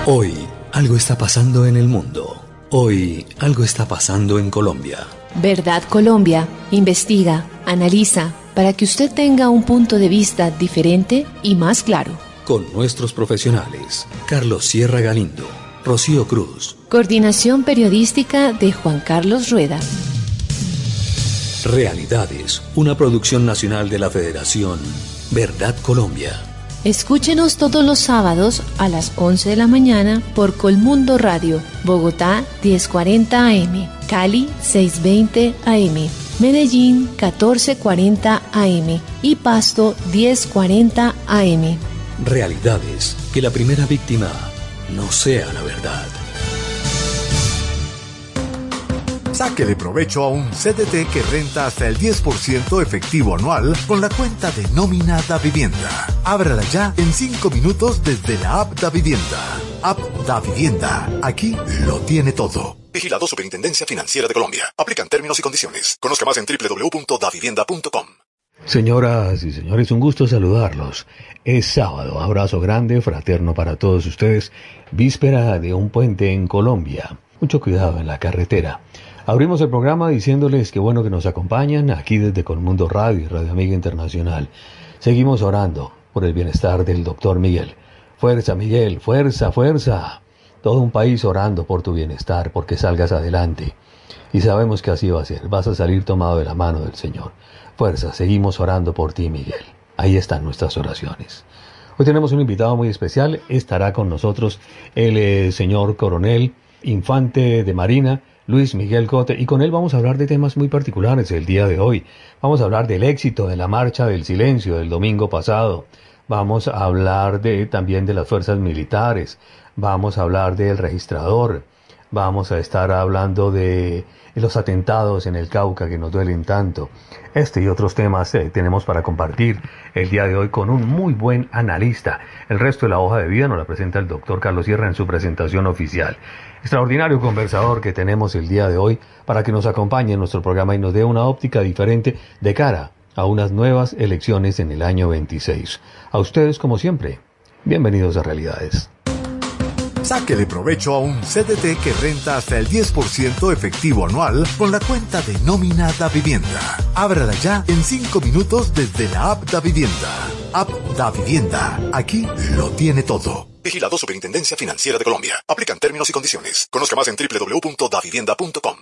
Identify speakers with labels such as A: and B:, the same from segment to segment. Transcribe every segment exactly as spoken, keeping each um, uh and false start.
A: Hoy algo está pasando en el mundo. Hoy algo está pasando en Colombia.
B: Verdad Colombia investiga, analiza, para que usted tenga un punto de vista diferente y más claro.
A: Con nuestros profesionales, Carlos Sierra Galindo, Rocío Cruz.
B: Coordinación periodística de Juan Carlos Rueda.
A: Realidades, una producción nacional de la Federación Verdad Colombia.
B: Escúchenos todos los sábados a las once de la mañana por Colmundo Radio, Bogotá diez cuarenta A M, Cali seiscientos veinte A M, Medellín catorce cuarenta A M y Pasto diez cuarenta A M.
A: Realidades, que la primera víctima no sea la verdad.
C: Sáquele provecho a un C D T que renta hasta el diez por ciento efectivo anual con la cuenta de nómina Da Vivienda. Ábrala ya en cinco minutos desde la app Da Vivienda. App Da Vivienda. Aquí lo tiene todo. Vigilado Superintendencia Financiera de Colombia. Aplican términos y condiciones. Conozca más en doble u doble u doble u punto da vivienda punto com.
D: Señoras y señores, un gusto saludarlos. Es sábado, abrazo grande, fraterno para todos ustedes. Víspera de un puente en Colombia. Mucho cuidado en la carretera. Abrimos el programa diciéndoles que bueno que nos acompañan aquí desde Colmundo Radio y Radio Amiga Internacional. Seguimos orando por el bienestar del doctor Miguel. Fuerza, Miguel, fuerza, fuerza. Todo un país orando por tu bienestar, porque salgas adelante. Y sabemos que así va a ser. Vas a salir tomado de la mano del Señor. Fuerza, seguimos orando por ti, Miguel. Ahí están nuestras oraciones. Hoy tenemos un invitado muy especial. Estará con nosotros el eh, señor coronel, infante de Marina, Luis Miguel Cote, y con él vamos a hablar de temas muy particulares el día de hoy. Vamos a hablar del éxito de la Marcha del Silencio del domingo pasado. Vamos a hablar de, también de las fuerzas militares. Vamos a hablar del registrador. Vamos a estar hablando de los atentados en el Cauca que nos duelen tanto. Este y otros temas eh, tenemos para compartir el día de hoy con un muy buen analista. El resto de la hoja de vida nos la presenta el doctor Carlos Sierra en su presentación oficial. Extraordinario conversador que tenemos el día de hoy para que nos acompañe en nuestro programa y nos dé una óptica diferente de cara a unas nuevas elecciones en el año veintiséis. A ustedes, como siempre, bienvenidos a Realidades.
C: Sáquele provecho a un C D T que renta hasta el diez por ciento efectivo anual con la cuenta de nómina Da Vivienda. Ábrala ya en cinco minutos desde la app Da Vivienda. App Da Vivienda. Aquí lo tiene todo. Vigilado Superintendencia Financiera de Colombia. Aplican términos y condiciones. Conozca más en doble u doble u doble u punto da vivienda punto com.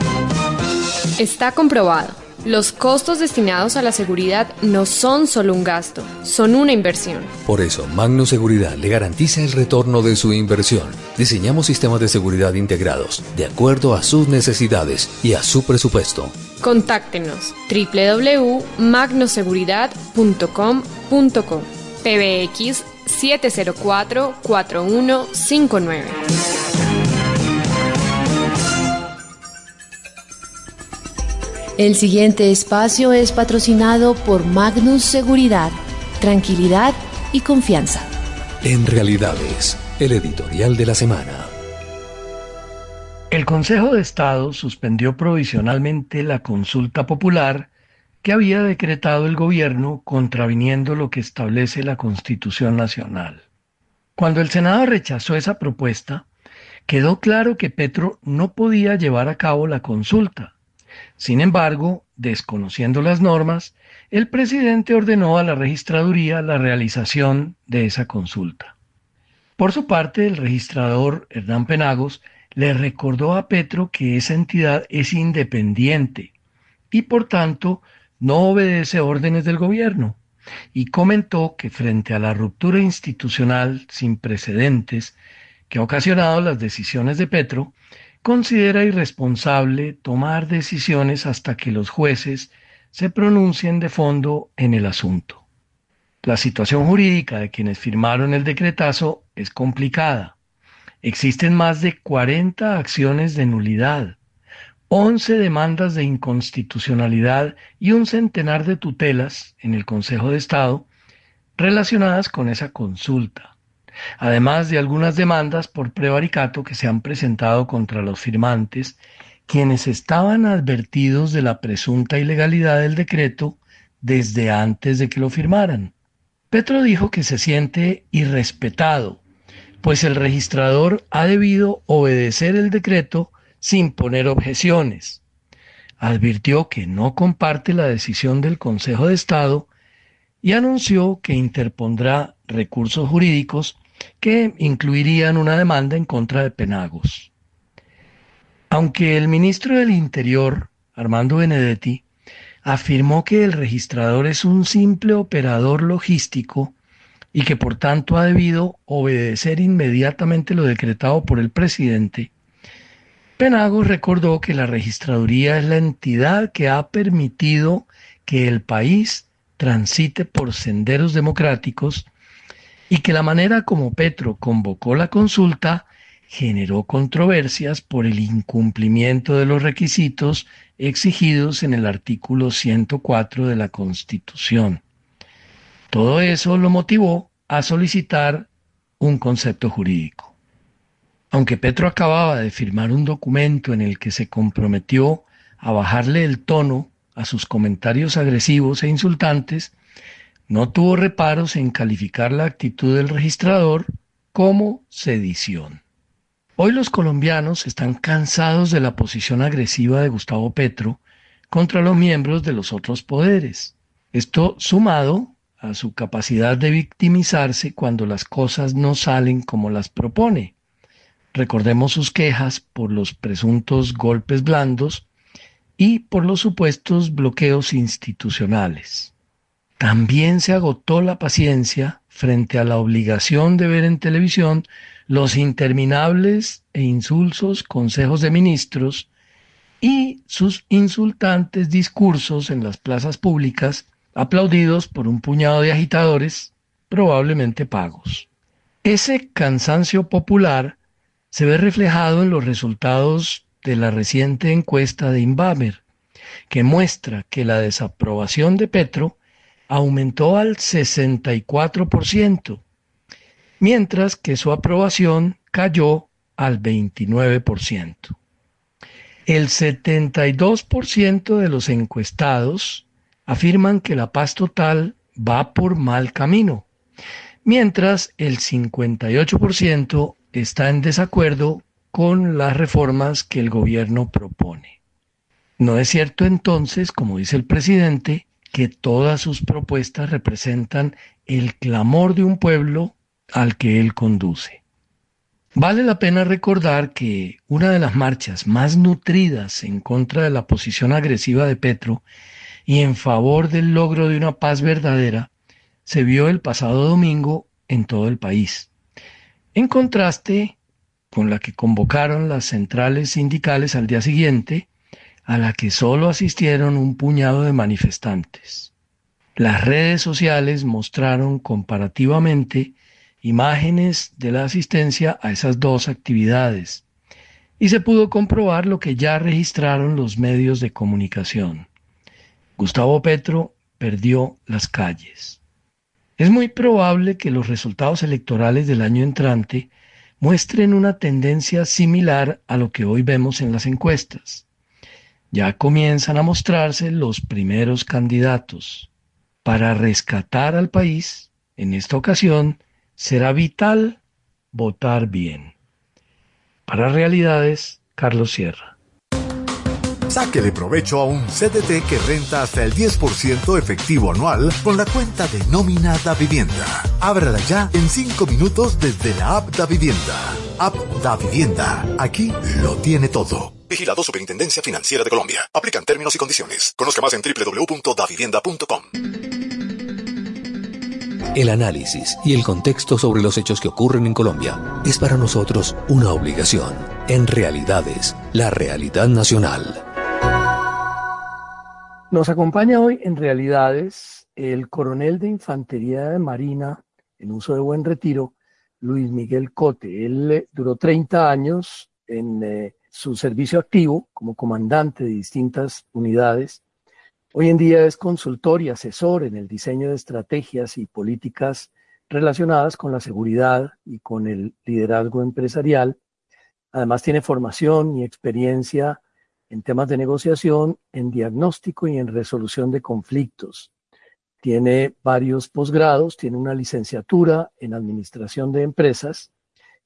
E: Está comprobado. Los costos destinados a la seguridad no son solo un gasto, son una inversión.
A: Por eso, Magno Seguridad le garantiza el retorno de su inversión. Diseñamos sistemas de seguridad integrados, de acuerdo a sus necesidades y a su presupuesto.
E: Contáctenos doble u doble u doble u punto magno seguridad punto com punto co. P B X siete cero cuatro, cuatro uno cinco nueve.
B: El siguiente espacio es patrocinado por Magnus Seguridad, tranquilidad y confianza.
A: En Realidades, el editorial de la semana.
F: El Consejo de Estado suspendió provisionalmente la consulta popular que había decretado el gobierno contraviniendo lo que establece la Constitución Nacional. Cuando el Senado rechazó esa propuesta, quedó claro que Petro no podía llevar a cabo la consulta. Sin embargo, desconociendo las normas, el presidente ordenó a la registraduría la realización de esa consulta. Por su parte, el registrador Hernán Penagos le recordó a Petro que esa entidad es independiente y, por tanto, no obedece órdenes del gobierno, y comentó que frente a la ruptura institucional sin precedentes que ha ocasionado las decisiones de Petro, considera irresponsable tomar decisiones hasta que los jueces se pronuncien de fondo en el asunto. La situación jurídica de quienes firmaron el decretazo es complicada. Existen más de cuarenta acciones de nulidad, once demandas de inconstitucionalidad y un centenar de tutelas en el Consejo de Estado relacionadas con esa consulta, además de algunas demandas por prevaricato que se han presentado contra los firmantes, quienes estaban advertidos de la presunta ilegalidad del decreto desde antes de que lo firmaran. Petro dijo que se siente irrespetado pues el registrador ha debido obedecer el decreto sin poner objeciones. Advirtió que no comparte la decisión del Consejo de Estado y anunció que interpondrá recursos jurídicos que incluirían una demanda en contra de Penagos. Aunque el ministro del Interior, Armando Benedetti, afirmó que el registrador es un simple operador logístico y que por tanto ha debido obedecer inmediatamente lo decretado por el presidente, Penagos recordó que la registraduría es la entidad que ha permitido que el país transite por senderos democráticos y que la manera como Petro convocó la consulta generó controversias por el incumplimiento de los requisitos exigidos en el artículo ciento cuatro de la Constitución. Todo eso lo motivó a solicitar un concepto jurídico. Aunque Petro acababa de firmar un documento en el que se comprometió a bajarle el tono a sus comentarios agresivos e insultantes, no tuvo reparos en calificar la actitud del registrador como sedición. Hoy los colombianos están cansados de la posición agresiva de Gustavo Petro contra los miembros de los otros poderes. Esto sumado a su capacidad de victimizarse cuando las cosas no salen como las propone. Recordemos sus quejas por los presuntos golpes blandos y por los supuestos bloqueos institucionales. También se agotó la paciencia frente a la obligación de ver en televisión los interminables e insulsos consejos de ministros y sus insultantes discursos en las plazas públicas, aplaudidos por un puñado de agitadores, probablemente pagos. Ese cansancio popular se ve reflejado en los resultados de la reciente encuesta de Inbamer, que muestra que la desaprobación de Petro aumentó al sesenta y cuatro por ciento, mientras que su aprobación cayó al veintinueve por ciento. El setenta y dos por ciento de los encuestados afirman que la paz total va por mal camino, mientras el cincuenta y ocho por ciento está en desacuerdo con las reformas que el gobierno propone. No es cierto entonces, como dice el presidente, que todas sus propuestas representan el clamor de un pueblo al que él conduce. Vale la pena recordar que una de las marchas más nutridas en contra de la posición agresiva de Petro y en favor del logro de una paz verdadera se vio el pasado domingo en todo el país, en contraste con la que convocaron las centrales sindicales al día siguiente, a la que solo asistieron un puñado de manifestantes. Las redes sociales mostraron comparativamente imágenes de la asistencia a esas dos actividades, y se pudo comprobar lo que ya registraron los medios de comunicación. Gustavo Petro perdió las calles. Es muy probable que los resultados electorales del año entrante muestren una tendencia similar a lo que hoy vemos en las encuestas. Ya comienzan a mostrarse los primeros candidatos. Para rescatar al país, en esta ocasión, será vital votar bien. Para Realidades, Carlos Sierra.
C: Sáquele provecho a un C D T que renta hasta el diez por ciento efectivo anual con la cuenta de nómina Da Vivienda. Ábrala ya en cinco minutos desde la app Da Vivienda. App Da Vivienda. Aquí lo tiene todo. Vigilado Superintendencia Financiera de Colombia. Aplican términos y condiciones. Conozca más en doble u doble u doble u punto da vivienda punto com.
A: El análisis y el contexto sobre los hechos que ocurren en Colombia es para nosotros una obligación. En Realidades, la realidad nacional.
F: Nos acompaña hoy en Realidades el coronel de Infantería de Marina en uso de buen retiro, Luis Miguel Cote. Él eh, duró treinta años en eh, su servicio activo como comandante de distintas unidades. Hoy en día es consultor y asesor en el diseño de estrategias y políticas relacionadas con la seguridad y con el liderazgo empresarial. Además tiene formación y experiencia en temas de negociación, en diagnóstico y en resolución de conflictos. Tiene varios posgrados, tiene una licenciatura en administración de empresas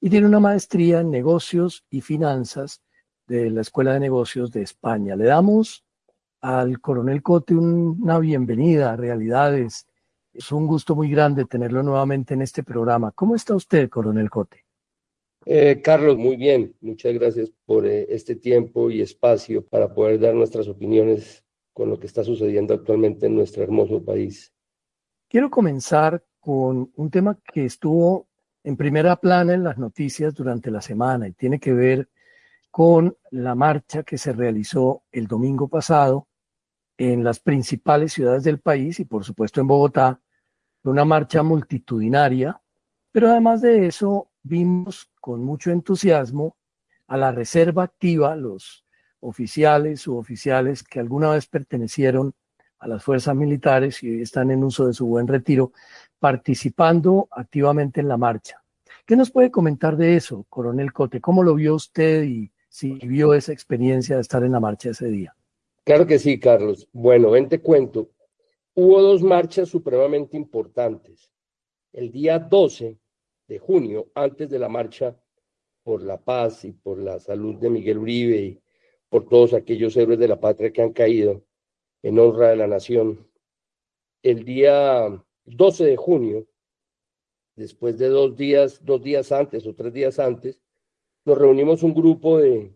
F: y tiene una maestría en negocios y finanzas de la Escuela de Negocios de España. Le damos al coronel Cote una bienvenida a Realidades. Es un gusto muy grande tenerlo nuevamente en este programa. ¿Cómo está usted, coronel Cote?
G: Eh, Carlos, muy bien. Muchas gracias por eh, este tiempo y espacio para poder dar nuestras opiniones con lo que está sucediendo actualmente en nuestro hermoso país.
F: Quiero comenzar con un tema que estuvo en primera plana en las noticias durante la semana y tiene que ver con la marcha que se realizó el domingo pasado en las principales ciudades del país y por supuesto en Bogotá, una marcha multitudinaria, pero además de eso vimos con mucho entusiasmo a la reserva activa, los oficiales, suboficiales que alguna vez pertenecieron a las fuerzas militares y hoy están en uso de su buen retiro, participando activamente en la marcha. ¿Qué nos puede comentar de eso, coronel Cote? ¿Cómo lo vio usted y si vio esa experiencia de estar en la marcha ese día?
G: Claro que sí, Carlos. Bueno, ven te cuento. Hubo dos marchas supremamente importantes. El día doce de junio, antes de la marcha por la paz y por la salud de Miguel Uribe y por todos aquellos héroes de la patria que han caído en honra de la nación. El día doce de junio, después de dos días, dos días antes o tres días antes, nos reunimos un grupo de,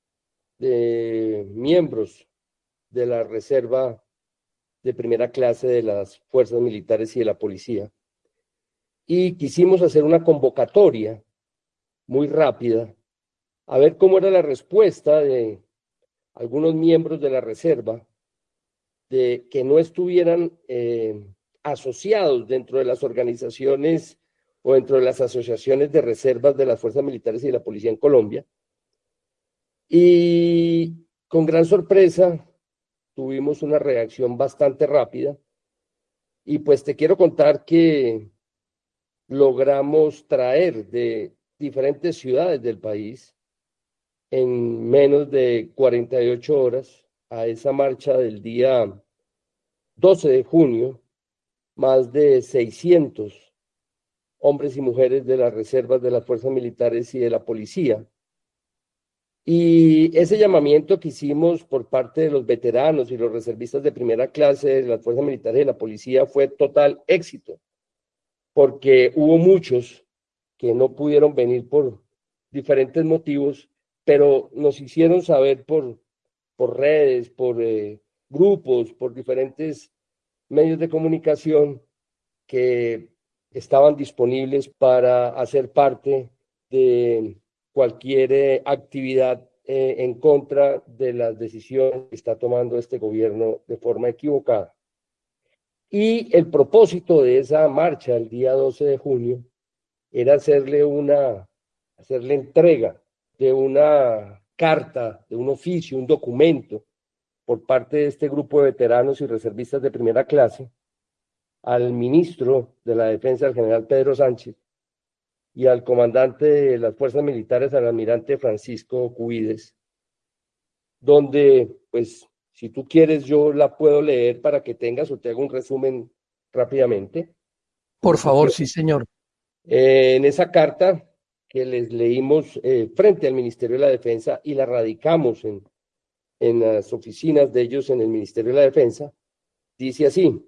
G: de miembros de la reserva de primera clase de las fuerzas militares y de la policía. Y quisimos hacer una convocatoria muy rápida a ver cómo era la respuesta de algunos miembros de la reserva de que no estuvieran eh, asociados dentro de las organizaciones o dentro de las asociaciones de reservas de las fuerzas militares y de la policía en Colombia. Y con gran sorpresa tuvimos una reacción bastante rápida y pues te quiero contar que logramos traer de diferentes ciudades del país en menos de cuarenta y ocho horas a esa marcha del día doce de junio, más de seiscientos hombres y mujeres de las reservas de las fuerzas militares y de la policía. Y ese llamamiento que hicimos por parte de los veteranos y los reservistas de primera clase de las fuerzas militares y de la policía fue total éxito, porque hubo muchos que no pudieron venir por diferentes motivos, pero nos hicieron saber por, por redes, por eh, grupos, por diferentes medios de comunicación que estaban disponibles para hacer parte de cualquier eh, actividad eh, en contra de las decisiones que está tomando este gobierno de forma equivocada. Y el propósito de esa marcha el día doce de junio era hacerle una, hacerle entrega de una carta, de un oficio, un documento por parte de este grupo de veteranos y reservistas de primera clase al ministro de la Defensa, al general Pedro Sánchez, y al comandante de las fuerzas militares, al almirante Francisco Cubides, donde, pues, si tú quieres, yo la puedo leer para que tengas o te hago un resumen rápidamente.
F: Por favor, sí, señor.
G: Eh, en esa carta que les leímos eh, frente al Ministerio de la Defensa y la radicamos en, en las oficinas de ellos en el Ministerio de la Defensa, dice así: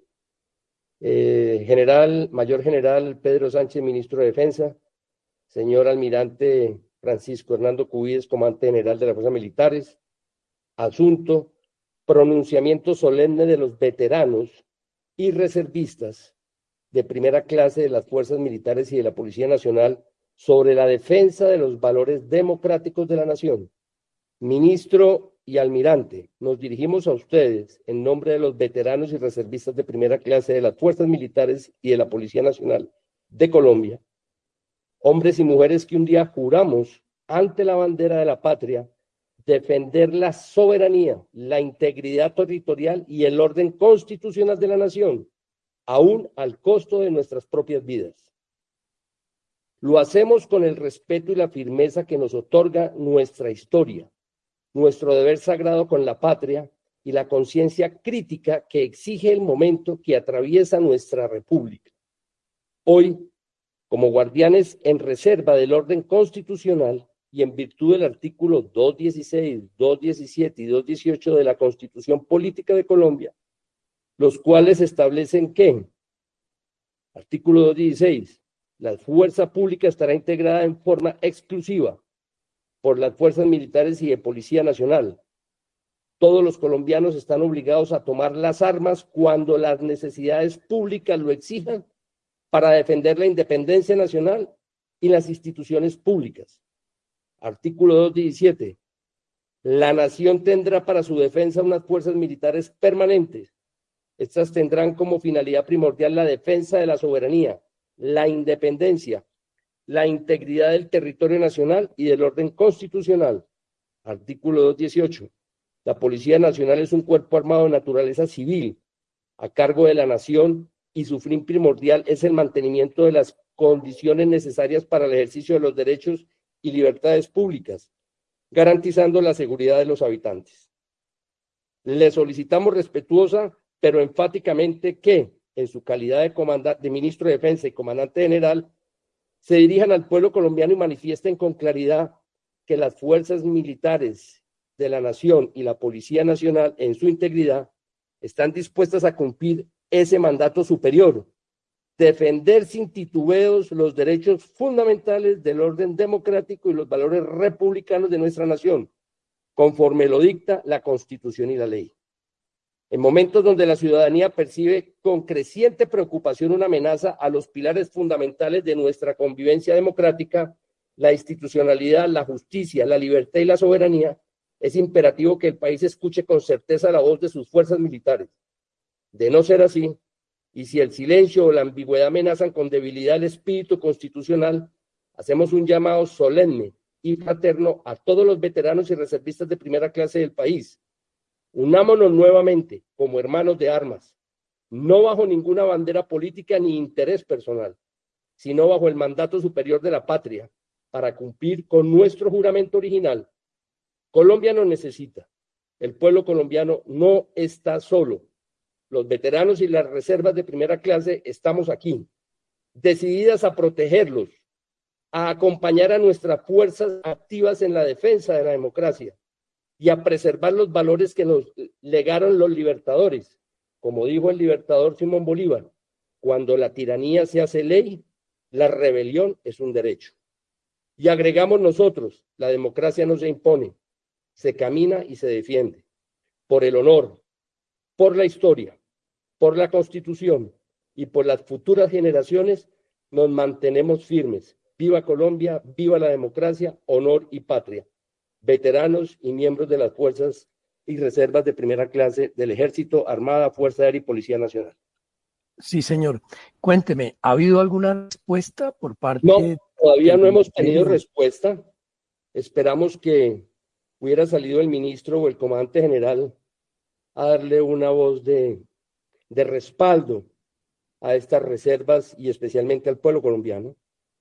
G: eh, General, Mayor General Pedro Sánchez, Ministro de Defensa, señor Almirante Francisco Hernando Cubides, Comandante General de las Fuerzas Militares, asunto: pronunciamiento solemne de los veteranos y reservistas de primera clase de las Fuerzas Militares y de la Policía Nacional sobre la defensa de los valores democráticos de la nación. Ministro y almirante, nos dirigimos a ustedes en nombre de los veteranos y reservistas de primera clase de las Fuerzas Militares y de la Policía Nacional de Colombia, hombres y mujeres que un día juramos ante la bandera de la patria defender la soberanía, la integridad territorial y el orden constitucional de la nación, aún al costo de nuestras propias vidas. Lo hacemos con el respeto y la firmeza que nos otorga nuestra historia, nuestro deber sagrado con la patria y la conciencia crítica que exige el momento que atraviesa nuestra república. Hoy, como guardianes en reserva del orden constitucional y en virtud del artículo doscientos dieciséis, doscientos diecisiete y doscientos dieciocho de la Constitución Política de Colombia, los cuales establecen que, artículo doscientos dieciséis, la fuerza pública estará integrada en forma exclusiva por las fuerzas militares y de Policía Nacional. Todos los colombianos están obligados a tomar las armas cuando las necesidades públicas lo exijan para defender la independencia nacional y las instituciones públicas. Artículo doscientos diecisiete. La nación tendrá para su defensa unas fuerzas militares permanentes. Estas tendrán como finalidad primordial la defensa de la soberanía, la independencia, la integridad del territorio nacional y del orden constitucional. Artículo doscientos dieciocho. La Policía Nacional es un cuerpo armado de naturaleza civil, a cargo de la nación, y su fin primordial es el mantenimiento de las condiciones necesarias para el ejercicio de los derechos y libertades públicas, garantizando la seguridad de los habitantes. Le solicitamos respetuosa, pero enfáticamente que, en su calidad de, comandante, de ministro de Defensa y comandante general, se dirijan al pueblo colombiano y manifiesten con claridad que las fuerzas militares de la nación y la Policía Nacional, en su integridad, están dispuestas a cumplir ese mandato superior, defender sin titubeos los derechos fundamentales del orden democrático y los valores republicanos de nuestra nación, conforme lo dicta la Constitución y la ley. En momentos donde la ciudadanía percibe con creciente preocupación una amenaza a los pilares fundamentales de nuestra convivencia democrática, la institucionalidad, la justicia, la libertad y la soberanía, es imperativo que el país escuche con certeza la voz de sus fuerzas militares. De no ser así, y si el silencio o la ambigüedad amenazan con debilidad el espíritu constitucional, hacemos un llamado solemne y fraterno a todos los veteranos y reservistas de primera clase del país. Unámonos nuevamente como hermanos de armas, no bajo ninguna bandera política ni interés personal, sino bajo el mandato superior de la patria, para cumplir con nuestro juramento original. Colombia nos necesita. El pueblo colombiano no está solo. Los veteranos y las reservas de primera clase estamos aquí, decididas a protegerlos, a acompañar a nuestras fuerzas activas en la defensa de la democracia y a preservar los valores que nos legaron los libertadores. Como dijo el libertador Simón Bolívar, cuando la tiranía se hace ley, la rebelión es un derecho. Y agregamos nosotros, la democracia no se impone, se camina y se defiende, por el honor, por la historia, por la Constitución y por las futuras generaciones. Nos mantenemos firmes. Viva Colombia, viva la democracia, honor y patria. Veteranos y miembros de las fuerzas y reservas de primera clase del Ejército, Armada, Fuerza Aérea y Policía Nacional.
F: Sí, señor. Cuénteme, ¿ha habido alguna respuesta por parte?
G: No, todavía no hemos tenido respuesta. Esperamos que hubiera salido el ministro o el comandante general a darle una voz de, de respaldo a estas reservas y especialmente al pueblo colombiano.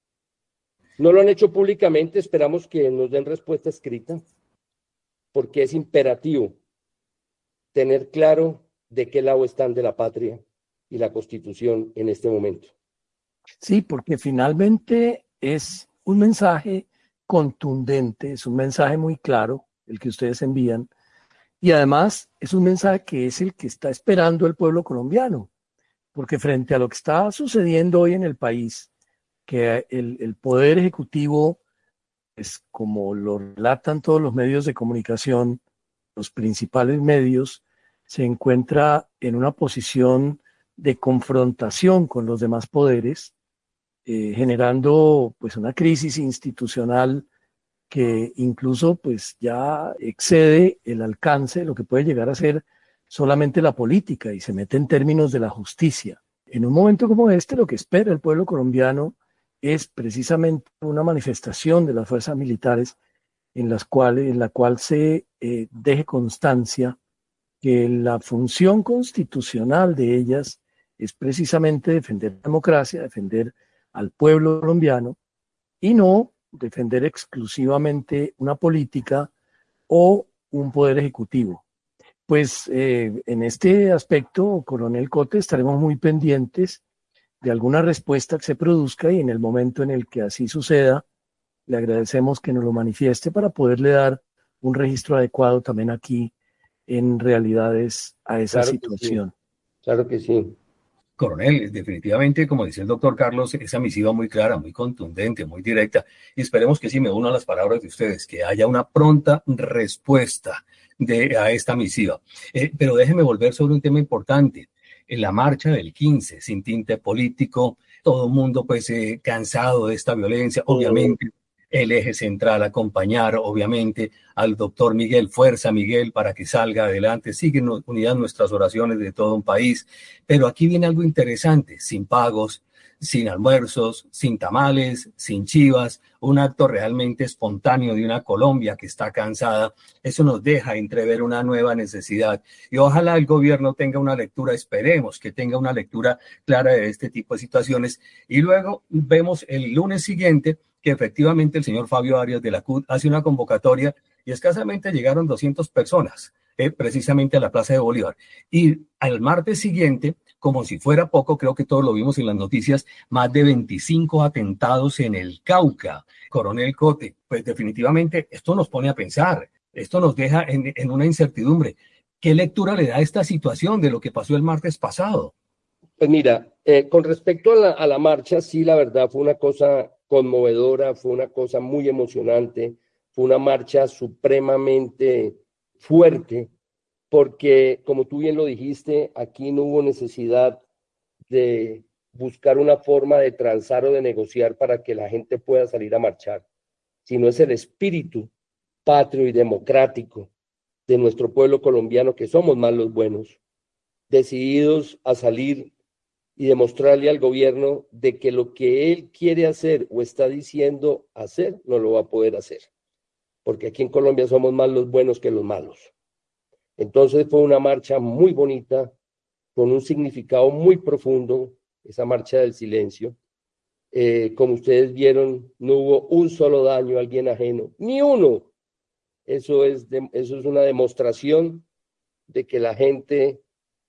G: No lo han hecho públicamente, esperamos que nos den respuesta escrita, porque es imperativo tener claro de qué lado están de la patria y la Constitución en este momento.
F: Sí, porque finalmente es un mensaje contundente, es un mensaje muy claro el que ustedes envían, y además es un mensaje que es el que está esperando el pueblo colombiano, porque frente a lo que está sucediendo hoy en el país, que el, el Poder Ejecutivo, es como lo relatan todos los medios de comunicación, los principales medios, se encuentra en una posición de confrontación con los demás poderes, eh, generando pues una crisis institucional que incluso pues ya excede el alcance de lo que puede llegar a ser solamente la política y se mete en términos de la justicia. En un momento como este, lo que espera el pueblo colombiano es precisamente una manifestación de las fuerzas militares en, las cuales, en la cual se eh, deje constancia que la función constitucional de ellas es precisamente defender la democracia, defender al pueblo colombiano y no defender exclusivamente una política o un poder ejecutivo. Pues eh, en este aspecto, coronel Cote, estaremos muy pendientes de alguna respuesta que se produzca, y en el momento en el que así suceda, le agradecemos que nos lo manifieste para poderle dar un registro adecuado también aquí en Realidades a esa
G: Claro que
F: situación.
G: sí, claro que sí.
D: Coronel, definitivamente, como dice el doctor Carlos, esa misiva muy clara, muy contundente, muy directa, y esperemos que sí, me uno a las palabras de ustedes, que haya una pronta respuesta de, a esta misiva. Eh, pero déjeme volver sobre un tema importante. En la marcha del quince, sin tinte político, todo el mundo pues eh, cansado de esta violencia, obviamente. El eje central, acompañar obviamente al doctor Miguel, fuerza Miguel para que salga adelante, siguen unidad nuestras oraciones de todo un país, pero aquí viene algo interesante, sin pagos, sin almuerzos, sin tamales, sin chivas, un acto realmente espontáneo de una Colombia que está cansada. Eso nos deja entrever una nueva necesidad y ojalá el gobierno tenga una lectura, esperemos que tenga una lectura clara de este tipo de situaciones, y luego vemos el lunes siguiente que efectivamente el señor Fabio Arias de la C U T hace una convocatoria y escasamente llegaron doscientas personas, eh, precisamente a la Plaza de Bolívar. Y al martes siguiente, como si fuera poco, creo que todos lo vimos en las noticias, más de veinticinco atentados en el Cauca. Coronel Cote, pues definitivamente esto nos pone a pensar, esto nos deja en, en una incertidumbre. ¿Qué lectura le da a esta situación de lo que pasó el martes pasado?
G: Pues mira, eh, con respecto a la, a la marcha, sí, la verdad fue una cosa conmovedora, fue una cosa muy emocionante, fue una marcha supremamente fuerte, porque como tú bien lo dijiste, aquí no hubo necesidad de buscar una forma de transar o de negociar para que la gente pueda salir a marchar, sino es el espíritu patrio y democrático de nuestro pueblo colombiano, que somos más los buenos, decididos a salir y demostrarle al gobierno de que lo que él quiere hacer o está diciendo hacer, no lo va a poder hacer. Porque aquí en Colombia somos más los buenos que los malos. Entonces fue una marcha muy bonita, con un significado muy profundo, esa marcha del silencio. Eh, como ustedes vieron, no hubo un solo daño a alguien ajeno, ni uno. Eso es, de, eso es una demostración de que la gente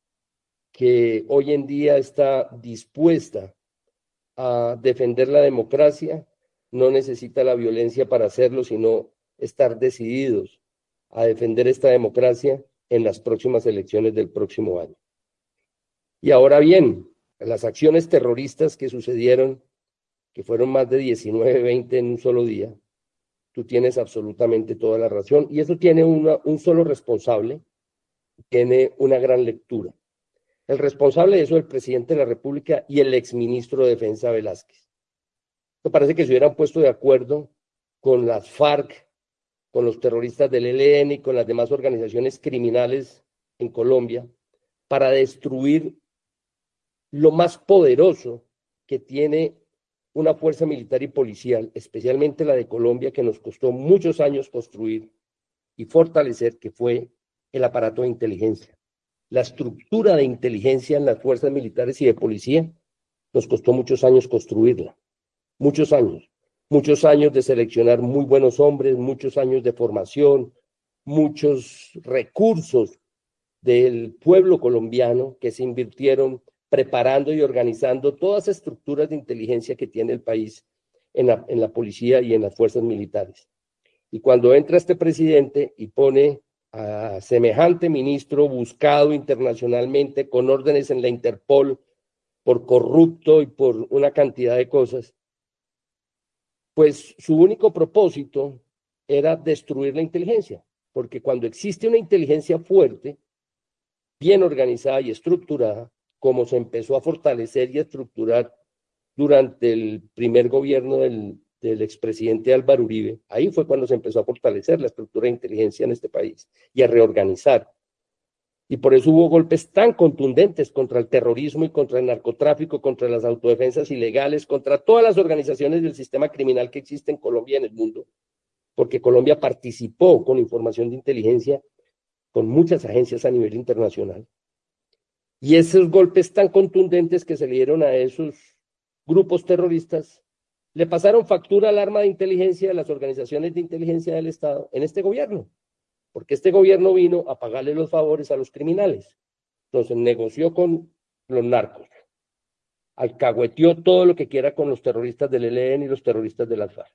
G: que hoy en día está dispuesta a defender la democracia, no necesita la violencia para hacerlo, sino estar decididos a defender esta democracia en las próximas elecciones del próximo año. Y ahora bien, las acciones terroristas que sucedieron, que fueron más de diecinueve, veinte en un solo día, tú tienes absolutamente toda la razón, y eso tiene una, un solo responsable, tiene una gran lectura. El responsable de eso es el presidente de la República y el exministro de Defensa Velázquez. Me parece que se hubieran puesto de acuerdo con las FARC, con los terroristas del E L N y con las demás organizaciones criminales en Colombia para destruir lo más poderoso que tiene una fuerza militar y policial, especialmente la de Colombia, que nos costó muchos años construir y fortalecer, que fue el aparato de inteligencia. La estructura de inteligencia en las fuerzas militares y de policía nos costó muchos años construirla, muchos años, muchos años de seleccionar muy buenos hombres, muchos años de formación, muchos recursos del pueblo colombiano que se invirtieron preparando y organizando todas las estructuras de inteligencia que tiene el país en la, en la policía y en las fuerzas militares. Y cuando entra este presidente y pone a semejante ministro buscado internacionalmente con órdenes en la Interpol por corrupto y por una cantidad de cosas, pues su único propósito era destruir la inteligencia, porque cuando existe una inteligencia fuerte, bien organizada y estructurada, como se empezó a fortalecer y a estructurar durante el primer gobierno del, del expresidente Álvaro Uribe, ahí fue cuando se empezó a fortalecer la estructura de inteligencia en este país y a reorganizar. Y por eso hubo golpes tan contundentes contra el terrorismo y contra el narcotráfico, contra las autodefensas ilegales, contra todas las organizaciones del sistema criminal que existe en Colombia y en el mundo, porque Colombia participó con información de inteligencia con muchas agencias a nivel internacional. Y esos golpes tan contundentes que se le dieron a esos grupos terroristas le pasaron factura al arma de inteligencia de las organizaciones de inteligencia del Estado en este gobierno, porque este gobierno vino a pagarle los favores a los criminales. Entonces negoció con los narcos, alcahueteó todo lo que quiera con los terroristas del E L N y los terroristas de las FARC.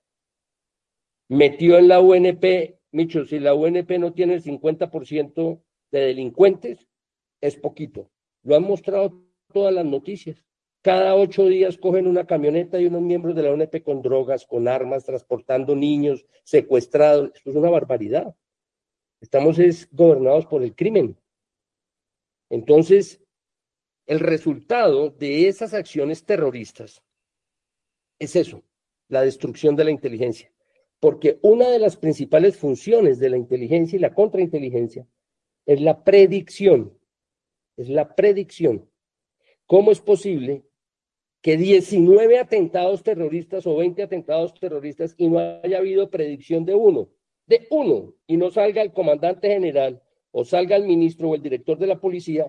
G: Metió en la U N P, Micho, si la U N P no tiene el cincuenta por ciento de delincuentes, es poquito. Lo han mostrado todas las noticias. Cada ocho días cogen una camioneta y unos miembros de la U N P con drogas, con armas, transportando niños, secuestrados. Esto es una barbaridad. Estamos es, gobernados por el crimen. Entonces, el resultado de esas acciones terroristas es eso, la destrucción de la inteligencia. Porque una de las principales funciones de la inteligencia y la contrainteligencia es la predicción. Es la predicción. ¿Cómo es posible que diecinueve atentados terroristas o veinte atentados terroristas y no haya habido predicción de uno? De uno, y no salga el comandante general o salga el ministro o el director de la policía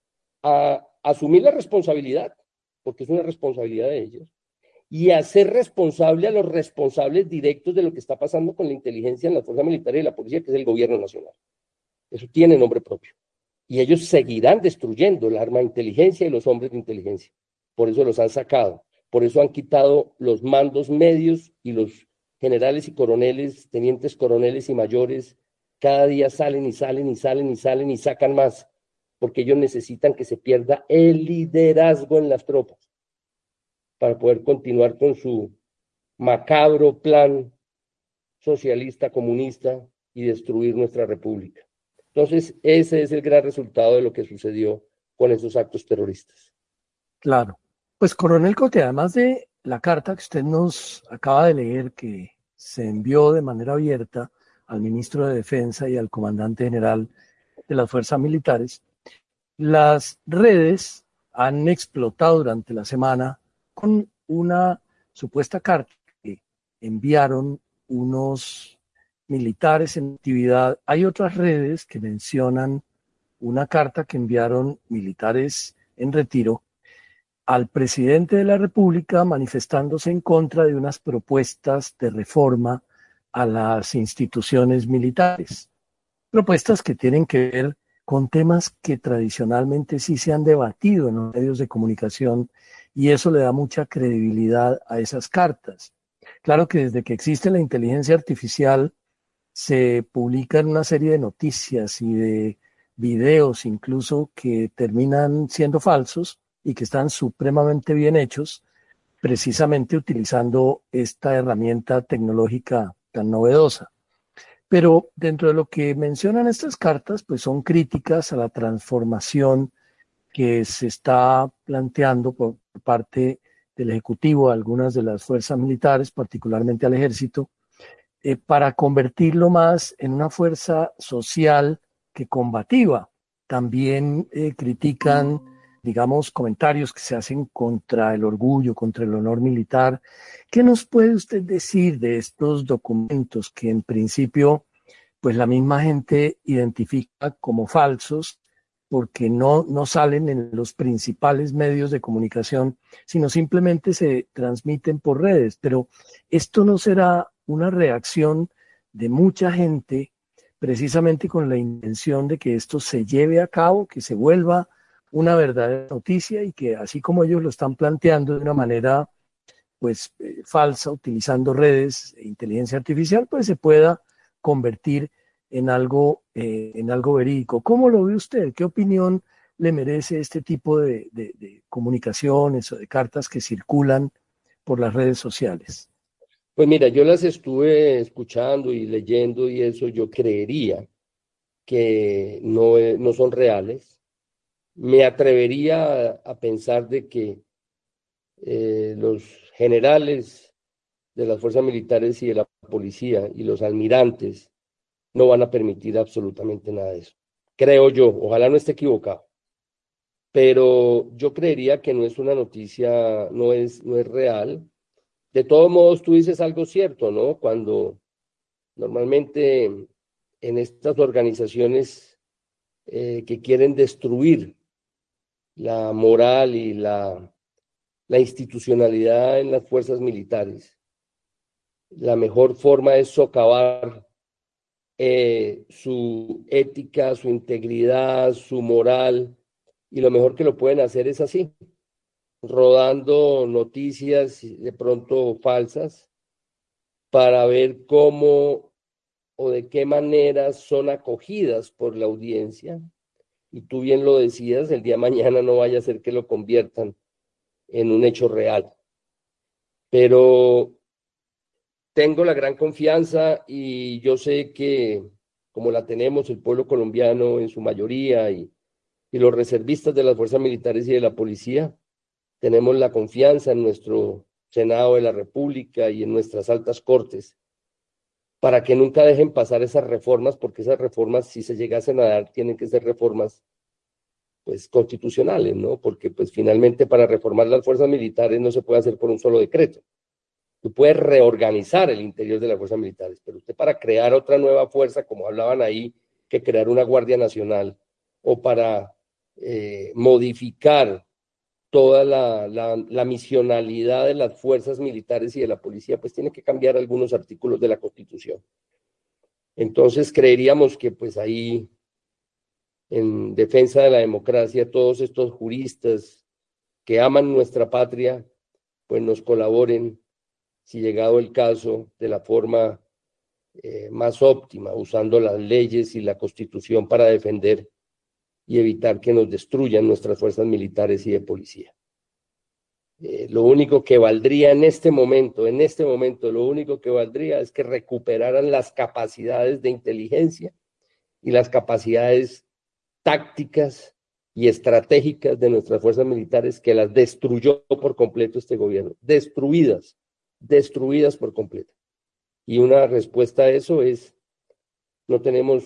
G: a asumir la responsabilidad, porque es una responsabilidad de ellos, y hacer responsable a los responsables directos de lo que está pasando con la inteligencia en la fuerza militar y la policía, que es el gobierno nacional. Eso tiene nombre propio. Y ellos seguirán destruyendo el arma de inteligencia y los hombres de inteligencia. Por eso los han sacado. Por eso han quitado los mandos medios y los generales y coroneles, tenientes coroneles y mayores. Cada día salen y salen y salen y salen y sacan más. Porque ellos necesitan que se pierda el liderazgo en las tropas para poder continuar con su macabro plan socialista, comunista y destruir nuestra república. Entonces, ese es el gran resultado de lo que sucedió con esos actos terroristas.
F: Claro. Pues, coronel Cote, además de la carta que usted nos acaba de leer, que se envió de manera abierta al ministro de Defensa y al comandante general de las fuerzas militares, las redes han explotado durante la semana con una supuesta carta que enviaron unos militares en actividad. Hay otras redes que mencionan una carta que enviaron militares en retiro al presidente de la República manifestándose en contra de unas propuestas de reforma a las instituciones militares. Propuestas que tienen que ver con temas que tradicionalmente sí se han debatido en los medios de comunicación, y eso le da mucha credibilidad a esas cartas. Claro que desde que existe la inteligencia artificial se publican una serie de noticias y de videos incluso que terminan siendo falsos y que están supremamente bien hechos, precisamente utilizando esta herramienta tecnológica tan novedosa. Pero dentro de lo que mencionan estas cartas, pues son críticas a la transformación que se está planteando por parte del Ejecutivo a algunas de las fuerzas militares, particularmente al Ejército, eh, para convertirlo más en una fuerza social que combativa. También eh, critican, digamos, comentarios que se hacen contra el orgullo, contra el honor militar. ¿Qué nos puede usted decir de estos documentos que en principio pues la misma gente identifica como falsos porque no, no salen en los principales medios de comunicación, sino simplemente se transmiten por redes? Pero esto no será una reacción de mucha gente precisamente con la intención de que esto se lleve a cabo, que se vuelva una verdadera noticia y que así como ellos lo están planteando de una manera pues eh, falsa, utilizando redes e inteligencia artificial, pues se pueda convertir en algo, eh, en algo verídico. ¿Cómo lo ve usted? ¿Qué opinión le merece este tipo de, de, de comunicaciones o de cartas que circulan por las redes sociales?
G: Pues mira, yo las estuve escuchando y leyendo y eso, yo creería que no, no son reales. Me atrevería a, a pensar de que eh, los generales de las fuerzas militares y de la policía y los almirantes no van a permitir absolutamente nada de eso. Creo yo, ojalá no esté equivocado, pero yo creería que no es una noticia, no es, no es real. De todos modos, tú dices algo cierto, ¿no? Cuando normalmente en estas organizaciones eh, que quieren destruir la moral y la, la institucionalidad en las fuerzas militares, la mejor forma es socavar eh, su ética, su integridad, su moral, y lo mejor que lo pueden hacer es así, rodando noticias de pronto falsas para ver cómo o de qué manera son acogidas por la audiencia. Y tú bien lo decías, el día de mañana no vaya a ser que lo conviertan en un hecho real. Pero tengo la gran confianza y yo sé que, como la tenemos el pueblo colombiano en su mayoría y, y los reservistas de las fuerzas militares y de la policía, tenemos la confianza en nuestro Senado de la República y en nuestras altas cortes para que nunca dejen pasar esas reformas, porque esas reformas, si se llegasen a dar, tienen que ser reformas pues constitucionales, ¿no? Porque pues finalmente para reformar las fuerzas militares no se puede hacer por un solo decreto. Tú puedes reorganizar el interior de las fuerzas militares, pero usted para crear otra nueva fuerza, como hablaban ahí, que crear una Guardia Nacional, o para eh, modificar toda la, la, la misionalidad de las fuerzas militares y de la policía, pues tiene que cambiar algunos artículos de la Constitución. Entonces creeríamos que pues ahí, en defensa de la democracia, todos estos juristas que aman nuestra patria, pues nos colaboren, si llegado el caso, de la forma eh, más óptima, usando las leyes y la Constitución para defender y evitar que nos destruyan nuestras fuerzas militares y de policía. Eh, lo único que valdría en este momento, en este momento, lo único que valdría es que recuperaran las capacidades de inteligencia y las capacidades tácticas y estratégicas de nuestras fuerzas militares, que las destruyó por completo este gobierno, destruidas, destruidas por completo. Y una respuesta a eso es, no tenemos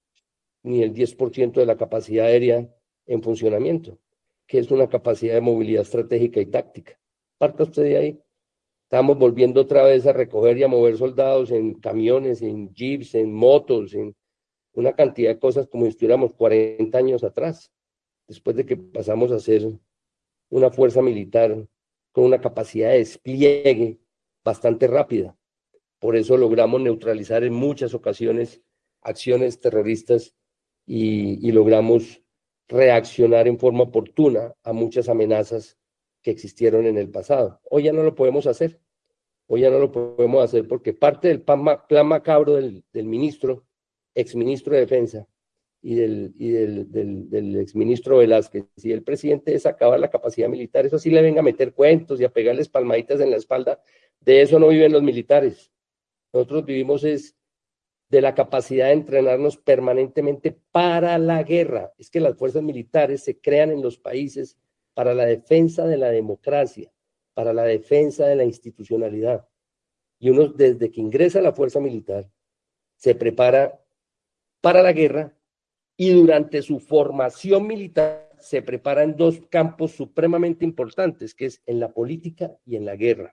G: ni el diez por ciento de la capacidad aérea en funcionamiento, que es una capacidad de movilidad estratégica y táctica. Parta usted de ahí. Estamos volviendo otra vez a recoger y a mover soldados en camiones, en jeeps, en motos, en una cantidad de cosas como si estuviéramos cuarenta años atrás, después de que pasamos a ser una fuerza militar con una capacidad de despliegue bastante rápida. Por eso logramos neutralizar en muchas ocasiones acciones terroristas y, y logramos reaccionar en forma oportuna a muchas amenazas que existieron en el pasado. Hoy ya no lo podemos hacer. Hoy ya no lo podemos hacer porque parte del plan, plan macabro del, del ministro, exministro de Defensa y del, y del, del, del exministro Velázquez, si el presidente es acabar la capacidad militar, eso sí le venga a meter cuentos y a pegarles palmaditas en la espalda, de eso no viven los militares. Nosotros vivimos es de la capacidad de entrenarnos permanentemente para la guerra. Es que las fuerzas militares se crean en los países para la defensa de la democracia, para la defensa de la institucionalidad. Y uno desde que ingresa a la fuerza militar se prepara para la guerra y durante su formación militar se prepara en dos campos supremamente importantes, que es en la política y en la guerra.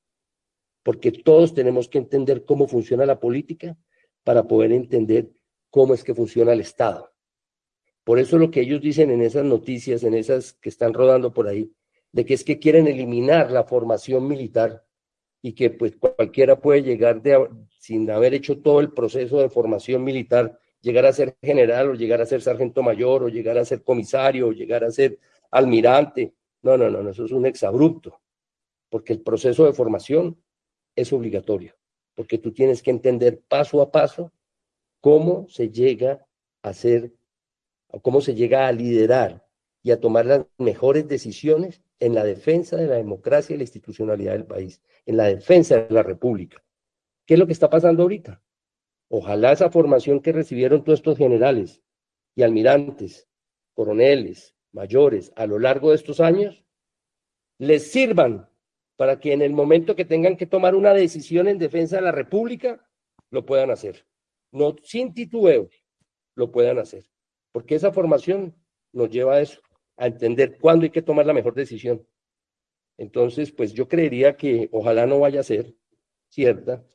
G: Porque todos tenemos que entender cómo funciona la política para poder entender cómo es que funciona el Estado. Por eso lo que ellos dicen en esas noticias, en esas que están rodando por ahí, de que es que quieren eliminar la formación militar y que pues cualquiera puede llegar de, sin haber hecho todo el proceso de formación militar, llegar a ser general o llegar a ser sargento mayor o llegar a ser comisario o llegar a ser almirante. No, no, no, no, eso es un exabrupto, porque el proceso de formación es obligatorio, porque tú tienes que entender paso a paso cómo se llega a ser, cómo se llega a liderar y a tomar las mejores decisiones en la defensa de la democracia y la institucionalidad del país, en la defensa de la República. ¿Qué es lo que está pasando ahorita? Ojalá esa formación que recibieron todos estos generales y almirantes, coroneles, mayores, a lo largo de estos años, les sirvan para que en el momento que tengan que tomar una decisión en defensa de la República, lo puedan hacer. No, sin titubeo, lo puedan hacer. Porque esa formación nos lleva a eso, a entender cuándo hay que tomar la mejor decisión. Entonces, pues yo creería que ojalá no vaya a ser cierta.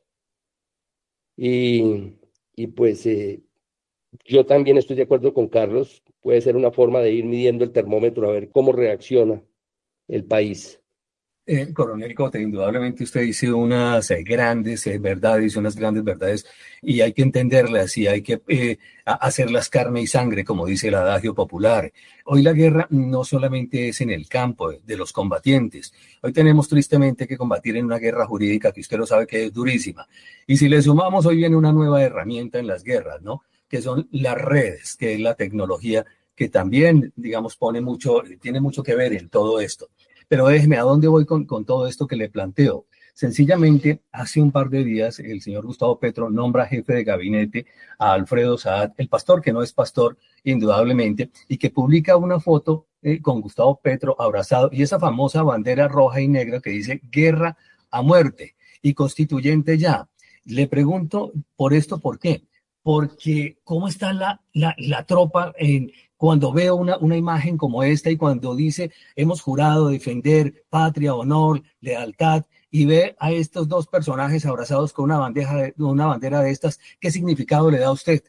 G: Y, y pues eh, yo también estoy de acuerdo con Carlos, puede ser una forma de ir midiendo el termómetro a ver cómo reacciona el país.
D: Eh, coronel Cote, indudablemente usted dice unas eh, grandes eh, verdades, unas grandes verdades, y hay que entenderlas y hay que eh, hacerlas carne y sangre, como dice el adagio popular. Hoy la guerra no solamente es en el campo de los combatientes, hoy tenemos tristemente que combatir en una guerra jurídica que usted lo sabe que es durísima. Y si le sumamos, hoy viene una nueva herramienta en las guerras, ¿no? Que son las redes, que es la tecnología que también, digamos, pone mucho, tiene mucho que ver en todo esto. Pero déjeme, ¿a dónde voy con, con todo esto que le planteo? Sencillamente, hace un par de días, el señor Gustavo Petro nombra jefe de gabinete a Alfredo Saad, el pastor que no es pastor, indudablemente, y que publica una foto eh, con Gustavo Petro abrazado y esa famosa bandera roja y negra que dice guerra a muerte y constituyente ya. Le pregunto por esto, ¿por qué? Porque ¿cómo está la, la, la tropa en, cuando veo una, una imagen como esta y cuando dice hemos jurado defender patria, honor, lealtad y ve a estos dos personajes abrazados con una, bandeja de, una bandera de estas? ¿Qué significado le da a usted?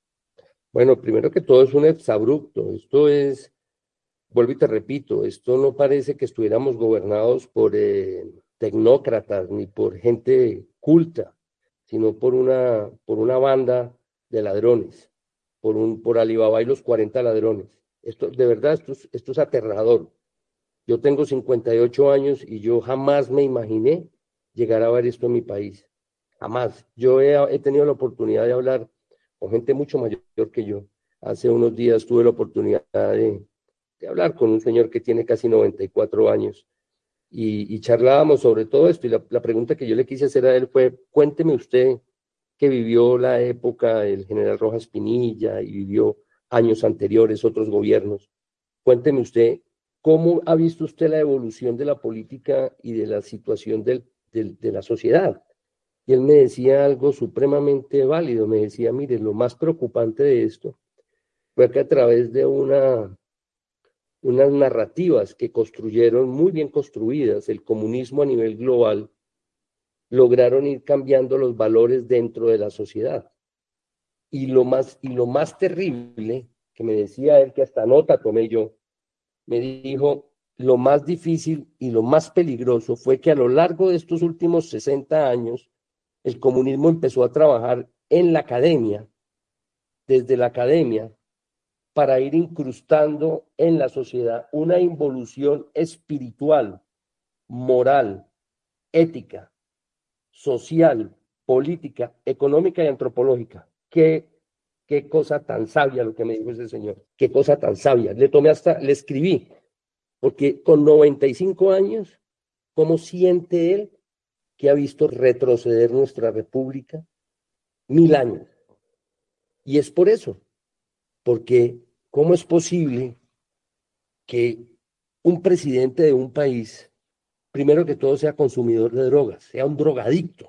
G: Bueno, primero que todo es un exabrupto. Esto es, vuelvo y te repito, esto no parece que estuviéramos gobernados por eh, tecnócratas ni por gente culta, sino por una, por una banda de ladrones, por, un, por Alibaba y los cuarenta ladrones. Esto, de verdad, esto es, esto es aterrador. Yo tengo cincuenta y ocho años y yo jamás me imaginé llegar a ver esto en mi país. Jamás. Yo he, he tenido la oportunidad de hablar con gente mucho mayor que yo. Hace unos días tuve la oportunidad de, de hablar con un señor que tiene casi noventa y cuatro años y, y charlábamos sobre todo esto y la, la pregunta que yo le quise hacer a él fue, cuénteme usted que vivió la época del general Rojas Pinilla y vivió años anteriores, otros gobiernos. Cuénteme usted, ¿cómo ha visto usted la evolución de la política y de la situación del, del, de la sociedad? Y él me decía algo supremamente válido, me decía, mire, lo más preocupante de esto fue que a través de una, unas narrativas que construyeron, muy bien construidas, el comunismo a nivel global, lograron ir cambiando los valores dentro de la sociedad. Y lo más, y lo más terrible, que me decía él, que hasta nota tomé yo, me dijo, lo más difícil y lo más peligroso fue que a lo largo de estos últimos sesenta años, el comunismo empezó a trabajar en la academia, desde la academia, para ir incrustando en la sociedad una involución espiritual, moral, ética, social, política, económica y antropológica. Qué, qué cosa tan sabia lo que me dijo ese señor, qué cosa tan sabia. Le tomé hasta, le escribí, porque con noventa y cinco años, ¿cómo siente él que ha visto retroceder nuestra república mil años? Y es por eso, porque ¿cómo es posible que un presidente de un país, primero que todo, sea consumidor de drogas, sea un drogadicto?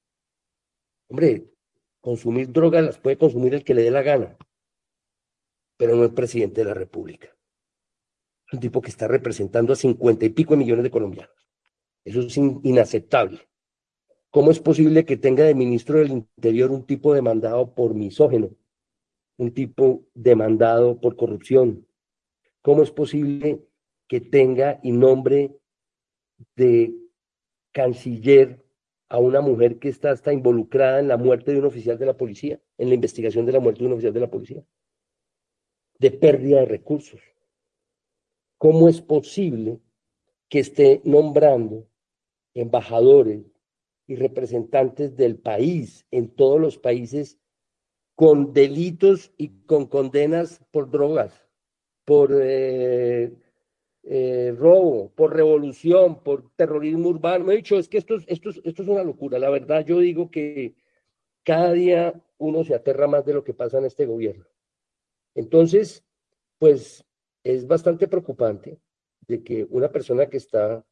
G: Hombre, consumir drogas las puede consumir el que le dé la gana, pero no el presidente de la república. Es un tipo que está representando a cincuenta y pico de millones de colombianos. Eso es in- inaceptable. ¿Cómo es posible que tenga de ministro del Interior un tipo demandado por misógeno? Un tipo demandado por corrupción. ¿Cómo es posible que tenga y nombre de canciller a una mujer que está hasta involucrada en la muerte de un oficial de la policía, en la investigación de la muerte de un oficial de la policía, de pérdida de recursos? ¿Cómo es posible que esté nombrando embajadores y representantes del país en todos los países con delitos y con condenas por drogas, por eh, eh, robo, por revolución, por terrorismo urbano? Me he dicho, es que esto, esto, esto es una locura. La verdad, yo digo que cada día uno se aterra más de lo que pasa en este gobierno. Entonces, pues es bastante preocupante de que una persona que está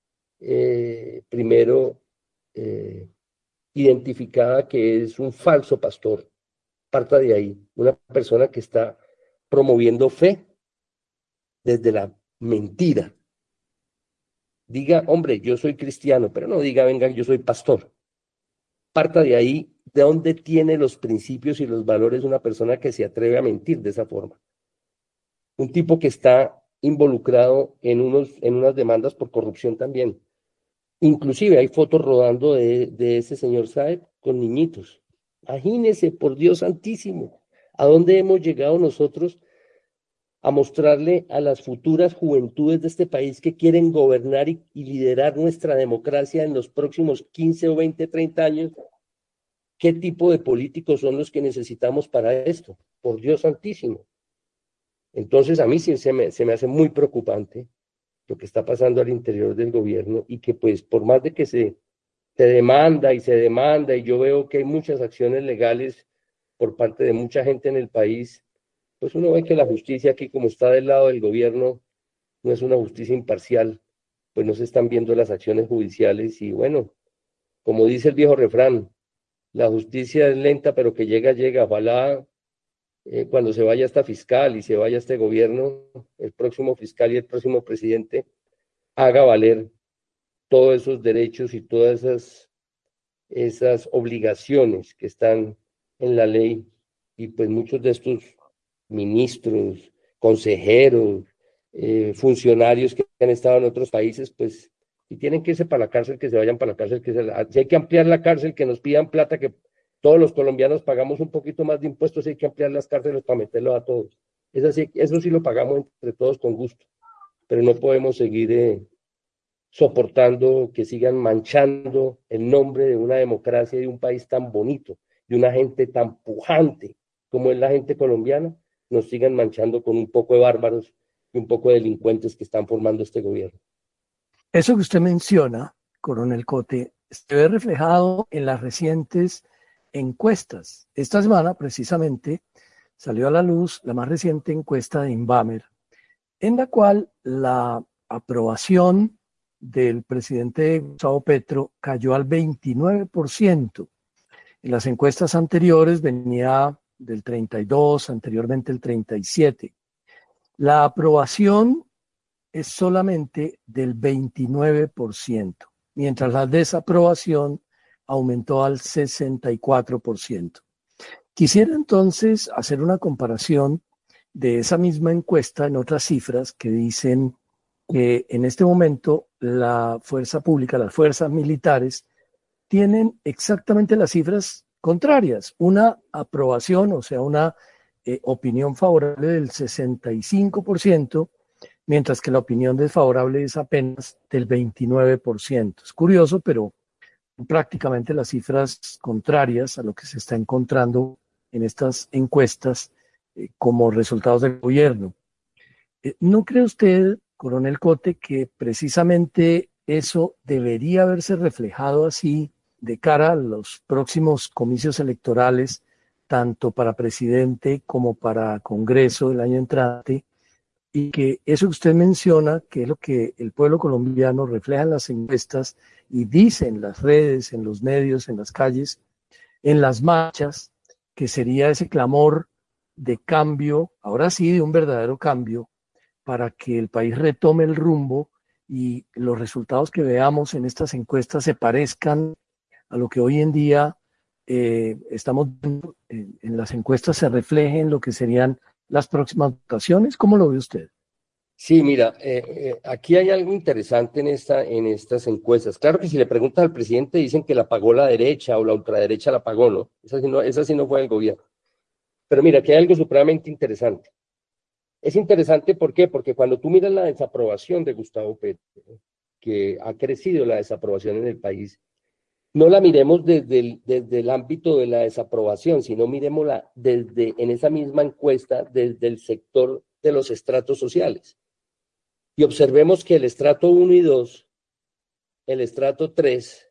G: eh, primero eh, identificada que es un falso pastor, parta de ahí, una persona que está promoviendo fe desde la mentira. Diga, hombre, yo soy cristiano, pero no diga, venga, yo soy pastor. Parta de ahí, de dónde tiene los principios y los valores una persona que se atreve a mentir de esa forma. Un tipo que está involucrado en, unos, en unas demandas por corrupción también. Inclusive hay fotos rodando de, de ese señor Saeb con niñitos. Imagínese, por Dios santísimo, a dónde hemos llegado nosotros a mostrarle a las futuras juventudes de este país que quieren gobernar y, y liderar nuestra democracia en los próximos quince o veinte, treinta años, qué tipo de políticos son los que necesitamos para esto, por Dios santísimo. Entonces a mí sí se me, se me hace muy preocupante lo que está pasando al interior del gobierno y que pues por más de que se, se demanda y se demanda y yo veo que hay muchas acciones legales por parte de mucha gente en el país, pues uno ve que la justicia aquí como está del lado del gobierno no es una justicia imparcial, pues no se están viendo las acciones judiciales y bueno, como dice el viejo refrán, la justicia es lenta pero que llega, llega, ojalá eh, cuando se vaya esta fiscal y se vaya este gobierno, el próximo fiscal y el próximo presidente haga valer todos esos derechos y todas esas, esas obligaciones que están en la ley y pues muchos de estos ministros, consejeros, eh, funcionarios que han estado en otros países, pues si tienen que irse para la cárcel, que se vayan para la cárcel, que se la, si hay que ampliar la cárcel, que nos pidan plata, que todos los colombianos pagamos un poquito más de impuestos, hay que ampliar las cárceles para meterlos a todos. Eso sí, eso sí lo pagamos entre todos con gusto, pero no podemos seguir eh, soportando que sigan manchando el nombre de una democracia y de un país tan bonito, de una gente tan pujante como es la gente colombiana, nos sigan manchando con un poco de bárbaros y un poco de delincuentes que están formando este gobierno.
F: Eso que usted menciona, coronel Cote, se ve reflejado en las recientes encuestas. Esta semana, precisamente, salió a la luz la más reciente encuesta de Inbamer, en la cual la aprobación del presidente Gustavo Petro cayó al veintinueve por ciento. En las encuestas anteriores venía del treinta y dos, anteriormente el treinta y siete. La aprobación es solamente del veintinueve por ciento, mientras la desaprobación aumentó al sesenta y cuatro por ciento. Quisiera entonces hacer una comparación de esa misma encuesta en otras cifras que dicen que en este momento la fuerza pública, las fuerzas militares, tienen exactamente las cifras contrarias. Una aprobación, o sea, una eh, opinión favorable del sesenta y cinco por ciento, mientras que la opinión desfavorable es apenas del veintinueve por ciento. Es curioso, pero prácticamente las cifras contrarias a lo que se está encontrando en estas encuestas eh, como resultados del gobierno. Eh, ¿No cree usted, coronel Cote, que precisamente eso debería haberse reflejado así de cara a los próximos comicios electorales, tanto para presidente como para Congreso el año entrante, y que eso que usted menciona, que es lo que el pueblo colombiano refleja en las encuestas y dice en las redes, en los medios, en las calles, en las marchas, que sería ese clamor de cambio, ahora sí, de un verdadero cambio, para que el país retome el rumbo y los resultados que veamos en estas encuestas se parezcan a lo que hoy en día eh, estamos viendo en, en las encuestas, se reflejen lo que serían las próximas votaciones. ¿Cómo lo ve usted?
G: Sí, mira, eh, eh, aquí hay algo interesante en, esta, en estas encuestas. Claro que si le preguntas al presidente dicen que la pagó la derecha o la ultraderecha la pagó, ¿no? Esa sí no, esa sí no fue el gobierno. Pero mira, aquí hay algo supremamente interesante. Es interesante, ¿por qué? Porque cuando tú miras la desaprobación de Gustavo Petro, que ha crecido la desaprobación en el país, no la miremos desde el, desde el ámbito de la desaprobación, sino miremosla desde, en esa misma encuesta, desde el sector de los estratos sociales. Y observemos que el estrato uno y dos, el estrato tres,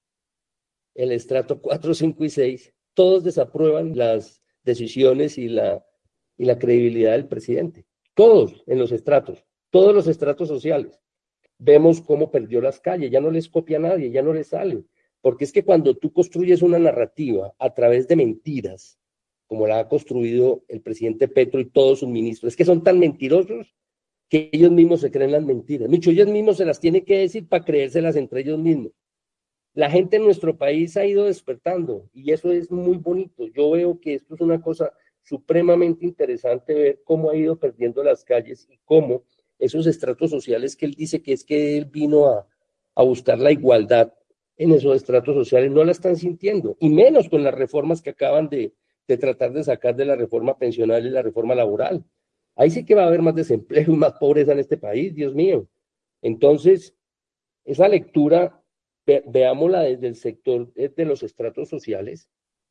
G: el estrato cuatro, cinco y seis, todos desaprueban las decisiones y la, y la credibilidad del presidente. Todos en los estratos, todos los estratos sociales. Vemos cómo perdió las calles, ya no les copia a nadie, ya no les sale. Porque es que cuando tú construyes una narrativa a través de mentiras, como la ha construido el presidente Petro y todos sus ministros, es que son tan mentirosos que ellos mismos se creen las mentiras. Mucho, ellos mismos se las tienen que decir para creérselas entre ellos mismos. La gente en nuestro país ha ido despertando y eso es muy bonito. Yo veo que esto es una cosa supremamente interesante, ver cómo ha ido perdiendo las calles y cómo esos estratos sociales que él dice que es que él vino a a buscar la igualdad en esos estratos sociales, no la están sintiendo, y menos con las reformas que acaban de, de tratar de sacar de la reforma pensional y la reforma laboral. Ahí sí que va a haber más desempleo y más pobreza en este país, Dios mío. Entonces, esa lectura, ve, veámosla desde el sector de los estratos sociales,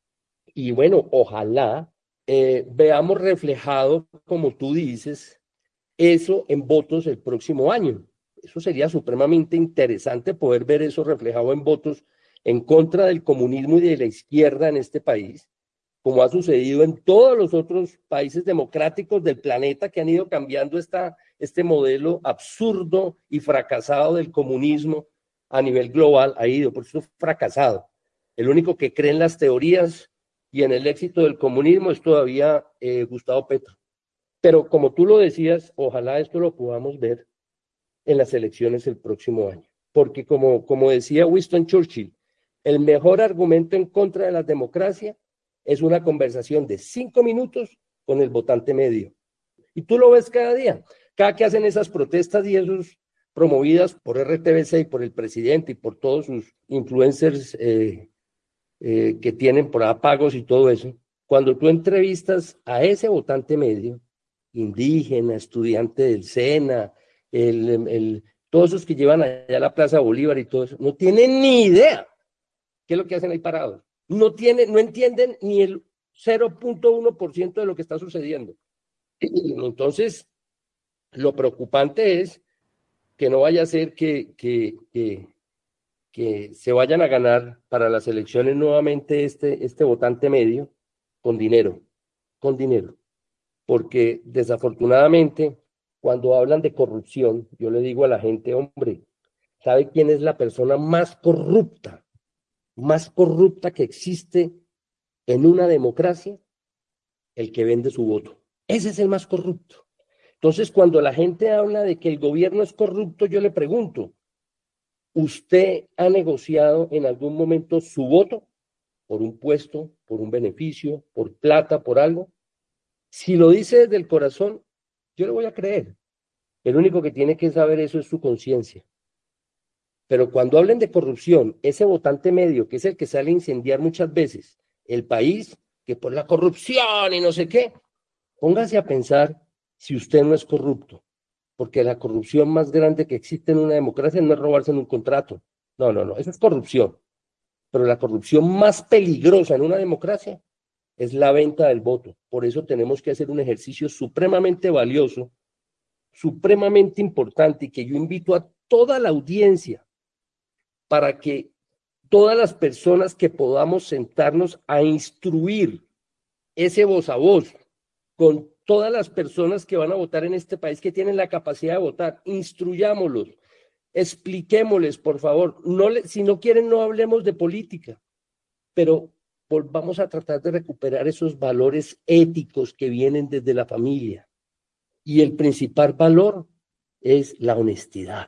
G: y bueno, ojalá eh, veamos reflejado, como tú dices, eso en votos el próximo año. Eso sería supremamente interesante poder ver eso reflejado en votos en contra del comunismo y de la izquierda en este país, como ha sucedido en todos los otros países democráticos del planeta que han ido cambiando esta, este modelo absurdo y fracasado del comunismo a nivel global, ha ido, por eso fracasado. El único que cree en las teorías y en el éxito del comunismo es todavía eh, Gustavo Petro. Pero como tú lo decías, ojalá esto lo podamos ver en las elecciones el próximo año. Porque como, como decía Winston Churchill, el mejor argumento en contra de la democracia es una conversación de cinco minutos con el votante medio. Y tú lo ves cada día. Cada que hacen esas protestas y esos promovidas por R T V C y por el presidente y por todos sus influencers eh, eh, que tienen por pagos y todo eso, cuando tú entrevistas a ese votante medio, indígena, estudiante del SENA, el, el, todos esos que llevan allá a la Plaza Bolívar y todo eso, no tienen ni idea qué es lo que hacen ahí parados. No, tienen, no entienden ni el cero punto uno por ciento de lo que está sucediendo. Entonces, lo preocupante es que no vaya a ser que, que, que, que se vayan a ganar para las elecciones nuevamente este, este votante medio con dinero, con dinero. Porque desafortunadamente, cuando hablan de corrupción, yo le digo a la gente, hombre, ¿sabe quién es la persona más corrupta, más corrupta que existe en una democracia? El que vende su voto. Ese es el más corrupto. Entonces, cuando la gente habla de que el gobierno es corrupto, yo le pregunto, ¿usted ha negociado en algún momento su voto por un puesto, por un beneficio, por plata, por algo? Si lo dice desde el corazón, yo le voy a creer. El único que tiene que saber eso es su conciencia. Pero cuando hablen de corrupción, ese votante medio, que es el que sale a incendiar muchas veces el país, que por la corrupción y no sé qué, póngase a pensar si usted no es corrupto, porque la corrupción más grande que existe en una democracia no es robarse en un contrato. No, no, no, eso es corrupción. Pero la corrupción más peligrosa en una democracia es la venta del voto. Por eso tenemos que hacer un ejercicio supremamente valioso, supremamente importante, y que yo invito a toda la audiencia para que todas las personas que podamos sentarnos a instruir ese voz a voz con todas las personas que van a votar en este país, que tienen la capacidad de votar, instruyámoslos, expliquémosles, por favor. No le, si no quieren, no hablemos de política, pero vamos a tratar de recuperar esos valores éticos que vienen desde la familia. Y el principal valor es la honestidad.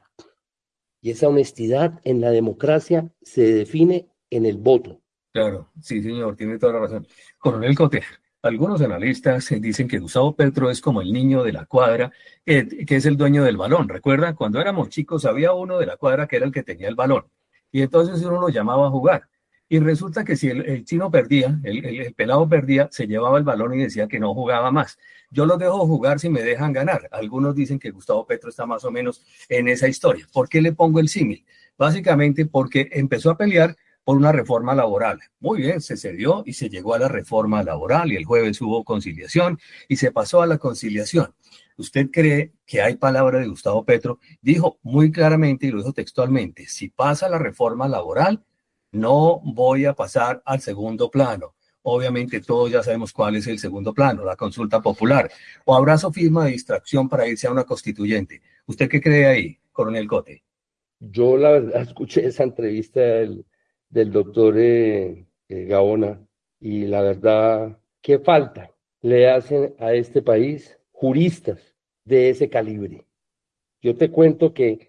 G: Y esa honestidad en la democracia se define en el voto.
D: Claro, sí, señor, tiene toda la razón. Coronel Cote, algunos analistas dicen que Gustavo Petro es como el niño de la cuadra, eh, que es el dueño del balón. ¿Recuerdan? Cuando éramos chicos había uno de la cuadra que era el que tenía el balón. Y entonces uno lo llamaba a jugar. Y resulta que si el, el chino perdía, el, el, el pelado perdía, se llevaba el balón y decía que no jugaba más. Yo los dejo jugar si me dejan ganar. Algunos dicen que Gustavo Petro está más o menos en esa historia. ¿Por qué le pongo el símil? Básicamente porque empezó a pelear por una reforma laboral. Muy bien, se cedió y se llegó a la reforma laboral y el jueves hubo conciliación y se pasó a la conciliación. ¿Usted cree que hay palabra de Gustavo Petro? Dijo muy claramente y lo dijo textualmente, si pasa la reforma laboral, no voy a pasar al segundo plano. Obviamente todos ya sabemos cuál es el segundo plano, la consulta popular. O abrazo firma de distracción para irse a una constituyente. ¿Usted qué cree ahí, coronel Cote?
G: Yo la verdad escuché esa entrevista del, del doctor eh, eh, Gaona y la verdad, ¿qué falta le hacen a este país juristas de ese calibre? Yo te cuento que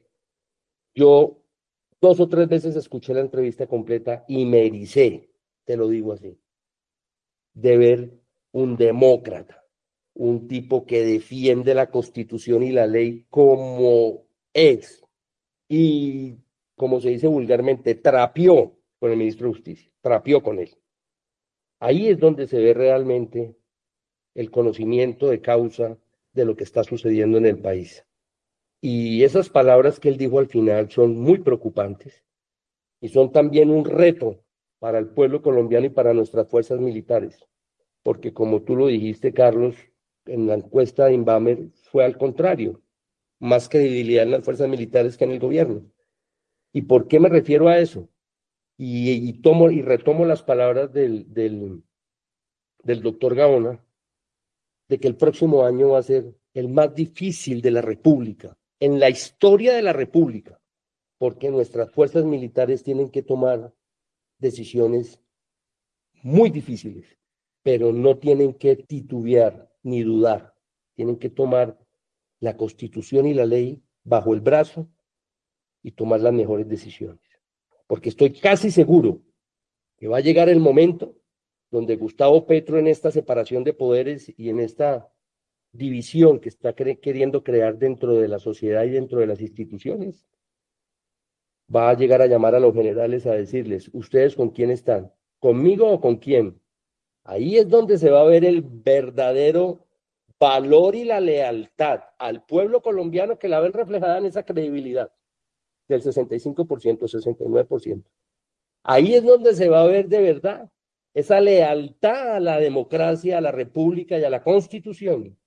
G: yo dos o tres veces escuché la entrevista completa y me ericé, te lo digo así, de ver un demócrata, un tipo que defiende la Constitución y la ley como es, y como se dice vulgarmente, trapeó con el ministro de Justicia, trapeó con él. Ahí es donde se ve realmente el conocimiento de causa de lo que está sucediendo en el país. Y esas palabras que él dijo al final son muy preocupantes y son también un reto para el pueblo colombiano y para nuestras fuerzas militares, porque como tú lo dijiste, Carlos, en la encuesta de Inbamer fue al contrario, más credibilidad en las fuerzas militares que en el gobierno. ¿Y por qué me refiero a eso? Y, y tomo y retomo las palabras del, del, del doctor Gaona, de que el próximo año va a ser el más difícil de la República, en la historia de la República, porque nuestras fuerzas militares tienen que tomar decisiones muy difíciles, pero no tienen que titubear ni dudar, tienen que tomar la Constitución y la ley bajo el brazo y tomar las mejores decisiones, porque estoy casi seguro que va a llegar el momento donde Gustavo Petro, en esta separación de poderes y en esta división que está cre- queriendo crear dentro de la sociedad y dentro de las instituciones, va a llegar a llamar a los generales a decirles, ¿ustedes con quién están? ¿Conmigo o con quién? Ahí es donde se va a ver el verdadero valor y la lealtad al pueblo colombiano, que la ven reflejada en esa credibilidad del sesenta y cinco por ciento, sesenta y nueve por ciento. Ahí es donde se va a ver de verdad esa lealtad a la democracia, a la república y a la constitución.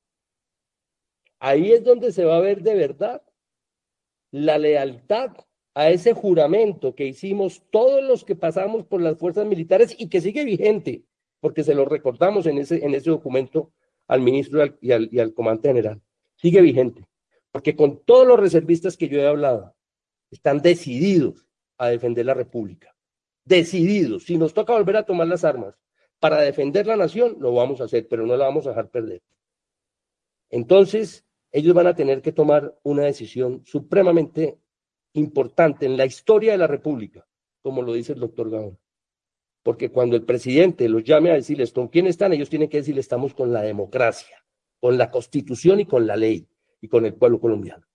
G: Ahí es donde se va a ver de verdad la lealtad a ese juramento que hicimos todos los que pasamos por las fuerzas militares y que sigue vigente, porque se lo recordamos en ese, en ese documento al ministro y al, y, al, y al comandante general. Sigue vigente, porque con todos los reservistas que yo he hablado, están decididos a defender la república. Decididos. Si nos toca volver a tomar las armas para defender la nación, lo vamos a hacer, pero no la vamos a dejar perder. Entonces, ellos van a tener que tomar una decisión supremamente importante en la historia de la República, como lo dice el doctor Gaona. Porque cuando el presidente los llame a decirles con quién están, ellos tienen que decirle estamos con la democracia, con la Constitución y con la ley, y con el pueblo colombiano.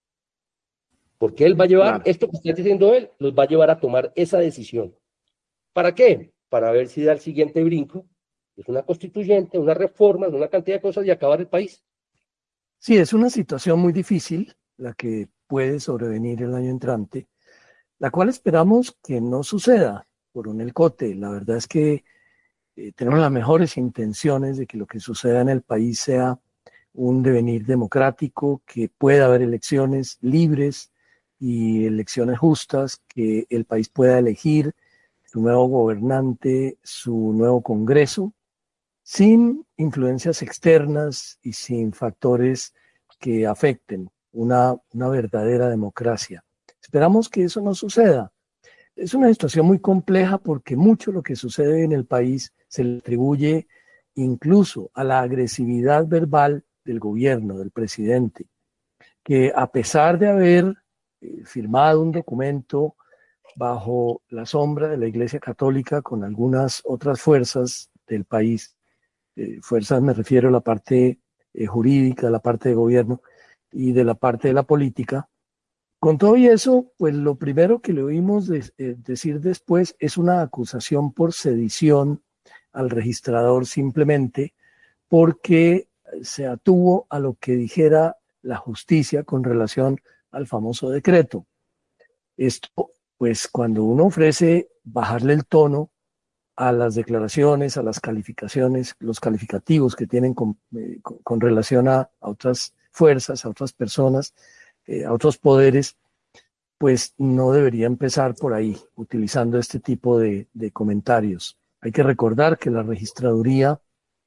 G: Porque él va a llevar, claro, esto que está diciendo él, los va a llevar a tomar esa decisión. ¿Para qué? Para ver si da el siguiente brinco, es una constituyente, una reforma, una cantidad de cosas y acabar el país.
F: Sí, es una situación muy difícil la que puede sobrevenir el año entrante, la cual esperamos que no suceda, coronel Cote. La verdad es que eh, tenemos las mejores intenciones de que lo que suceda en el país sea un devenir democrático, que pueda haber elecciones libres y elecciones justas, que el país pueda elegir su nuevo gobernante, su nuevo Congreso, sin influencias externas y sin factores que afecten una, una verdadera democracia. Esperamos que eso no suceda. Es una situación muy compleja porque mucho de lo que sucede en el país se le atribuye incluso a la agresividad verbal del gobierno, del presidente, que a pesar de haber eh, firmado un documento bajo la sombra de la Iglesia Católica con algunas otras fuerzas del país, eh, fuerzas me refiero a la parte eh, jurídica, la parte de gobierno y de la parte de la política, con todo y eso, pues lo primero que le oímos de, eh, decir después es una acusación por sedición al registrador, simplemente porque se atuvo a lo que dijera la justicia con relación al famoso decreto. Esto, pues cuando uno ofrece bajarle el tono a las declaraciones, a las calificaciones, los calificativos que tienen con, eh, con, con relación a, a otras fuerzas, a otras personas, eh, a otros poderes, pues no debería empezar por ahí, utilizando este tipo de, de comentarios. Hay que recordar que la registraduría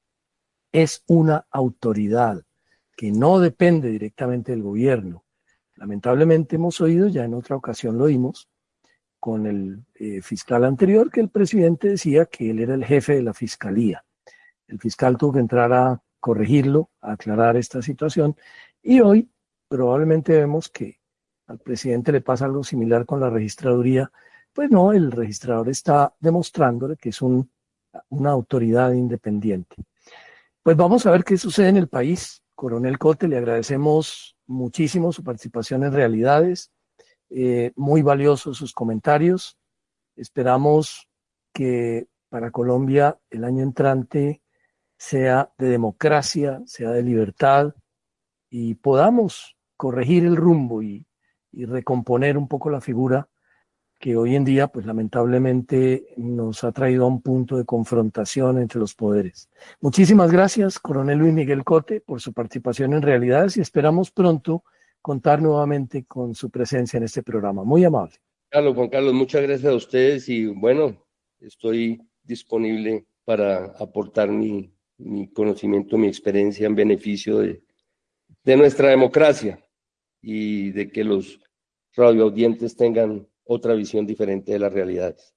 F: es una autoridad que no depende directamente del gobierno. Lamentablemente hemos oído, ya en otra ocasión lo oímos, con el eh, fiscal anterior, que el presidente decía que él era el jefe de la fiscalía. El fiscal tuvo que entrar a corregirlo, a aclarar esta situación, y hoy probablemente vemos que al presidente le pasa algo similar con la registraduría. Pues no, el registrador está demostrándole que es un, una autoridad independiente. Pues vamos a ver qué sucede en el país. Coronel Cote, le agradecemos muchísimo su participación en Realidades. eh, muy valiosos sus comentarios. Esperamos que para Colombia el año entrante sea de democracia, sea de libertad y podamos corregir el rumbo y, y recomponer un poco la figura que hoy en día, pues lamentablemente, nos ha traído a un punto de confrontación entre los poderes. Muchísimas gracias, coronel Luis Miguel Cote, por su participación en Realidades y esperamos pronto contar nuevamente con su presencia en este programa. Muy amable.
G: Carlos, Juan Carlos, muchas gracias a ustedes y bueno, estoy disponible para aportar mi, mi conocimiento, mi experiencia en beneficio de, de nuestra democracia y de que los radioaudientes tengan otra visión diferente de las realidades.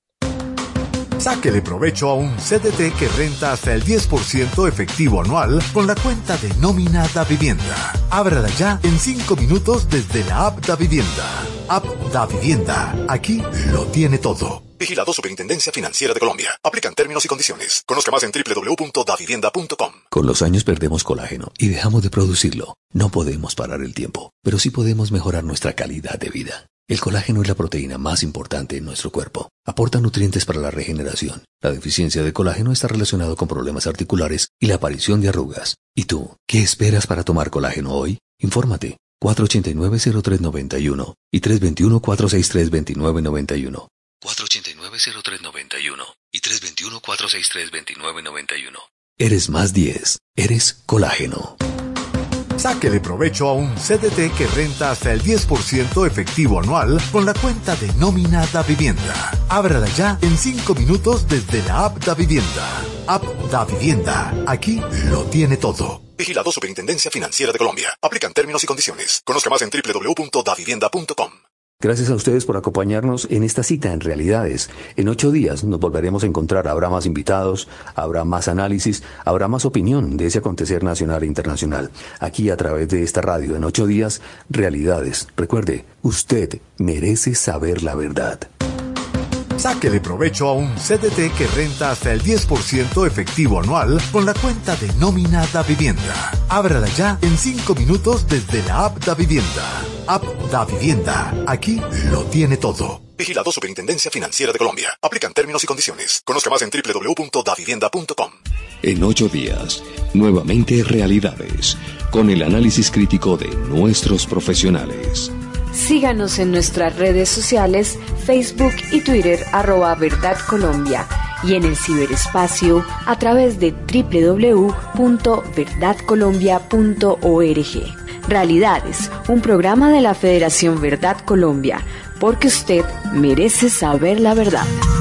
C: Sáquele provecho a un C D T que renta hasta el diez por ciento efectivo anual con la cuenta de nómina Da Vivienda. Ábrala ya en cinco minutos desde la app Da Vivienda. App Da Vivienda. Aquí lo tiene todo. Vigilado Superintendencia Financiera de Colombia. Aplican términos y condiciones. Conozca más en doble u doble u doble u punto da vivienda punto com.
A: Con los años perdemos colágeno y dejamos de producirlo. No podemos parar el tiempo, pero sí podemos mejorar nuestra calidad de vida. El colágeno es la proteína más importante en nuestro cuerpo. Aporta nutrientes para la regeneración. La deficiencia de colágeno está relacionada con problemas articulares y la aparición de arrugas. ¿Y tú, qué esperas para tomar colágeno hoy? Infórmate. cuatro ocho nueve, cero tres nueve uno y tres dos uno, cuatro seis tres, dos nueve nueve uno. cuatro ocho nueve, cero tres nueve uno y tres dos uno, cuatro seis tres, dos nueve nueve uno. Eres más diez. Eres colágeno.
C: Sáquele provecho a un C D T que renta hasta el diez por ciento efectivo anual con la cuenta de nómina Da Vivienda. Ábrala ya en cinco minutos desde la app Da Vivienda. App Da Vivienda. Aquí lo tiene todo. Vigilado Superintendencia Financiera de Colombia. Aplican términos y condiciones. Conozca más en doble u doble u doble u punto da vivienda punto com.
A: Gracias a ustedes por acompañarnos en esta cita en Realidades. En ocho días nos volveremos a encontrar. Habrá más invitados, habrá más análisis, habrá más opinión de ese acontecer nacional e internacional. Aquí a través de esta radio, en ocho días, Realidades. Recuerde, usted merece saber la verdad.
C: Sáquele provecho a un C D T que renta hasta el diez por ciento efectivo anual con la cuenta de nómina Da Vivienda. Ábrala ya en cinco minutos desde la app Da Vivienda. App Da Vivienda. Aquí lo tiene todo. Vigilado Superintendencia Financiera de Colombia. Aplican términos y condiciones. Conozca más en doble u doble u doble u punto da vivienda punto com.
A: En ocho días, nuevamente Realidades, con el análisis crítico de nuestros profesionales.
B: Síganos en nuestras redes sociales, Facebook y Twitter, arroba Verdad Colombia, y en el ciberespacio a través de doble u doble u doble u punto verdad colombia punto org. Realidades, un programa de la Federación Verdad Colombia, porque usted merece saber la verdad.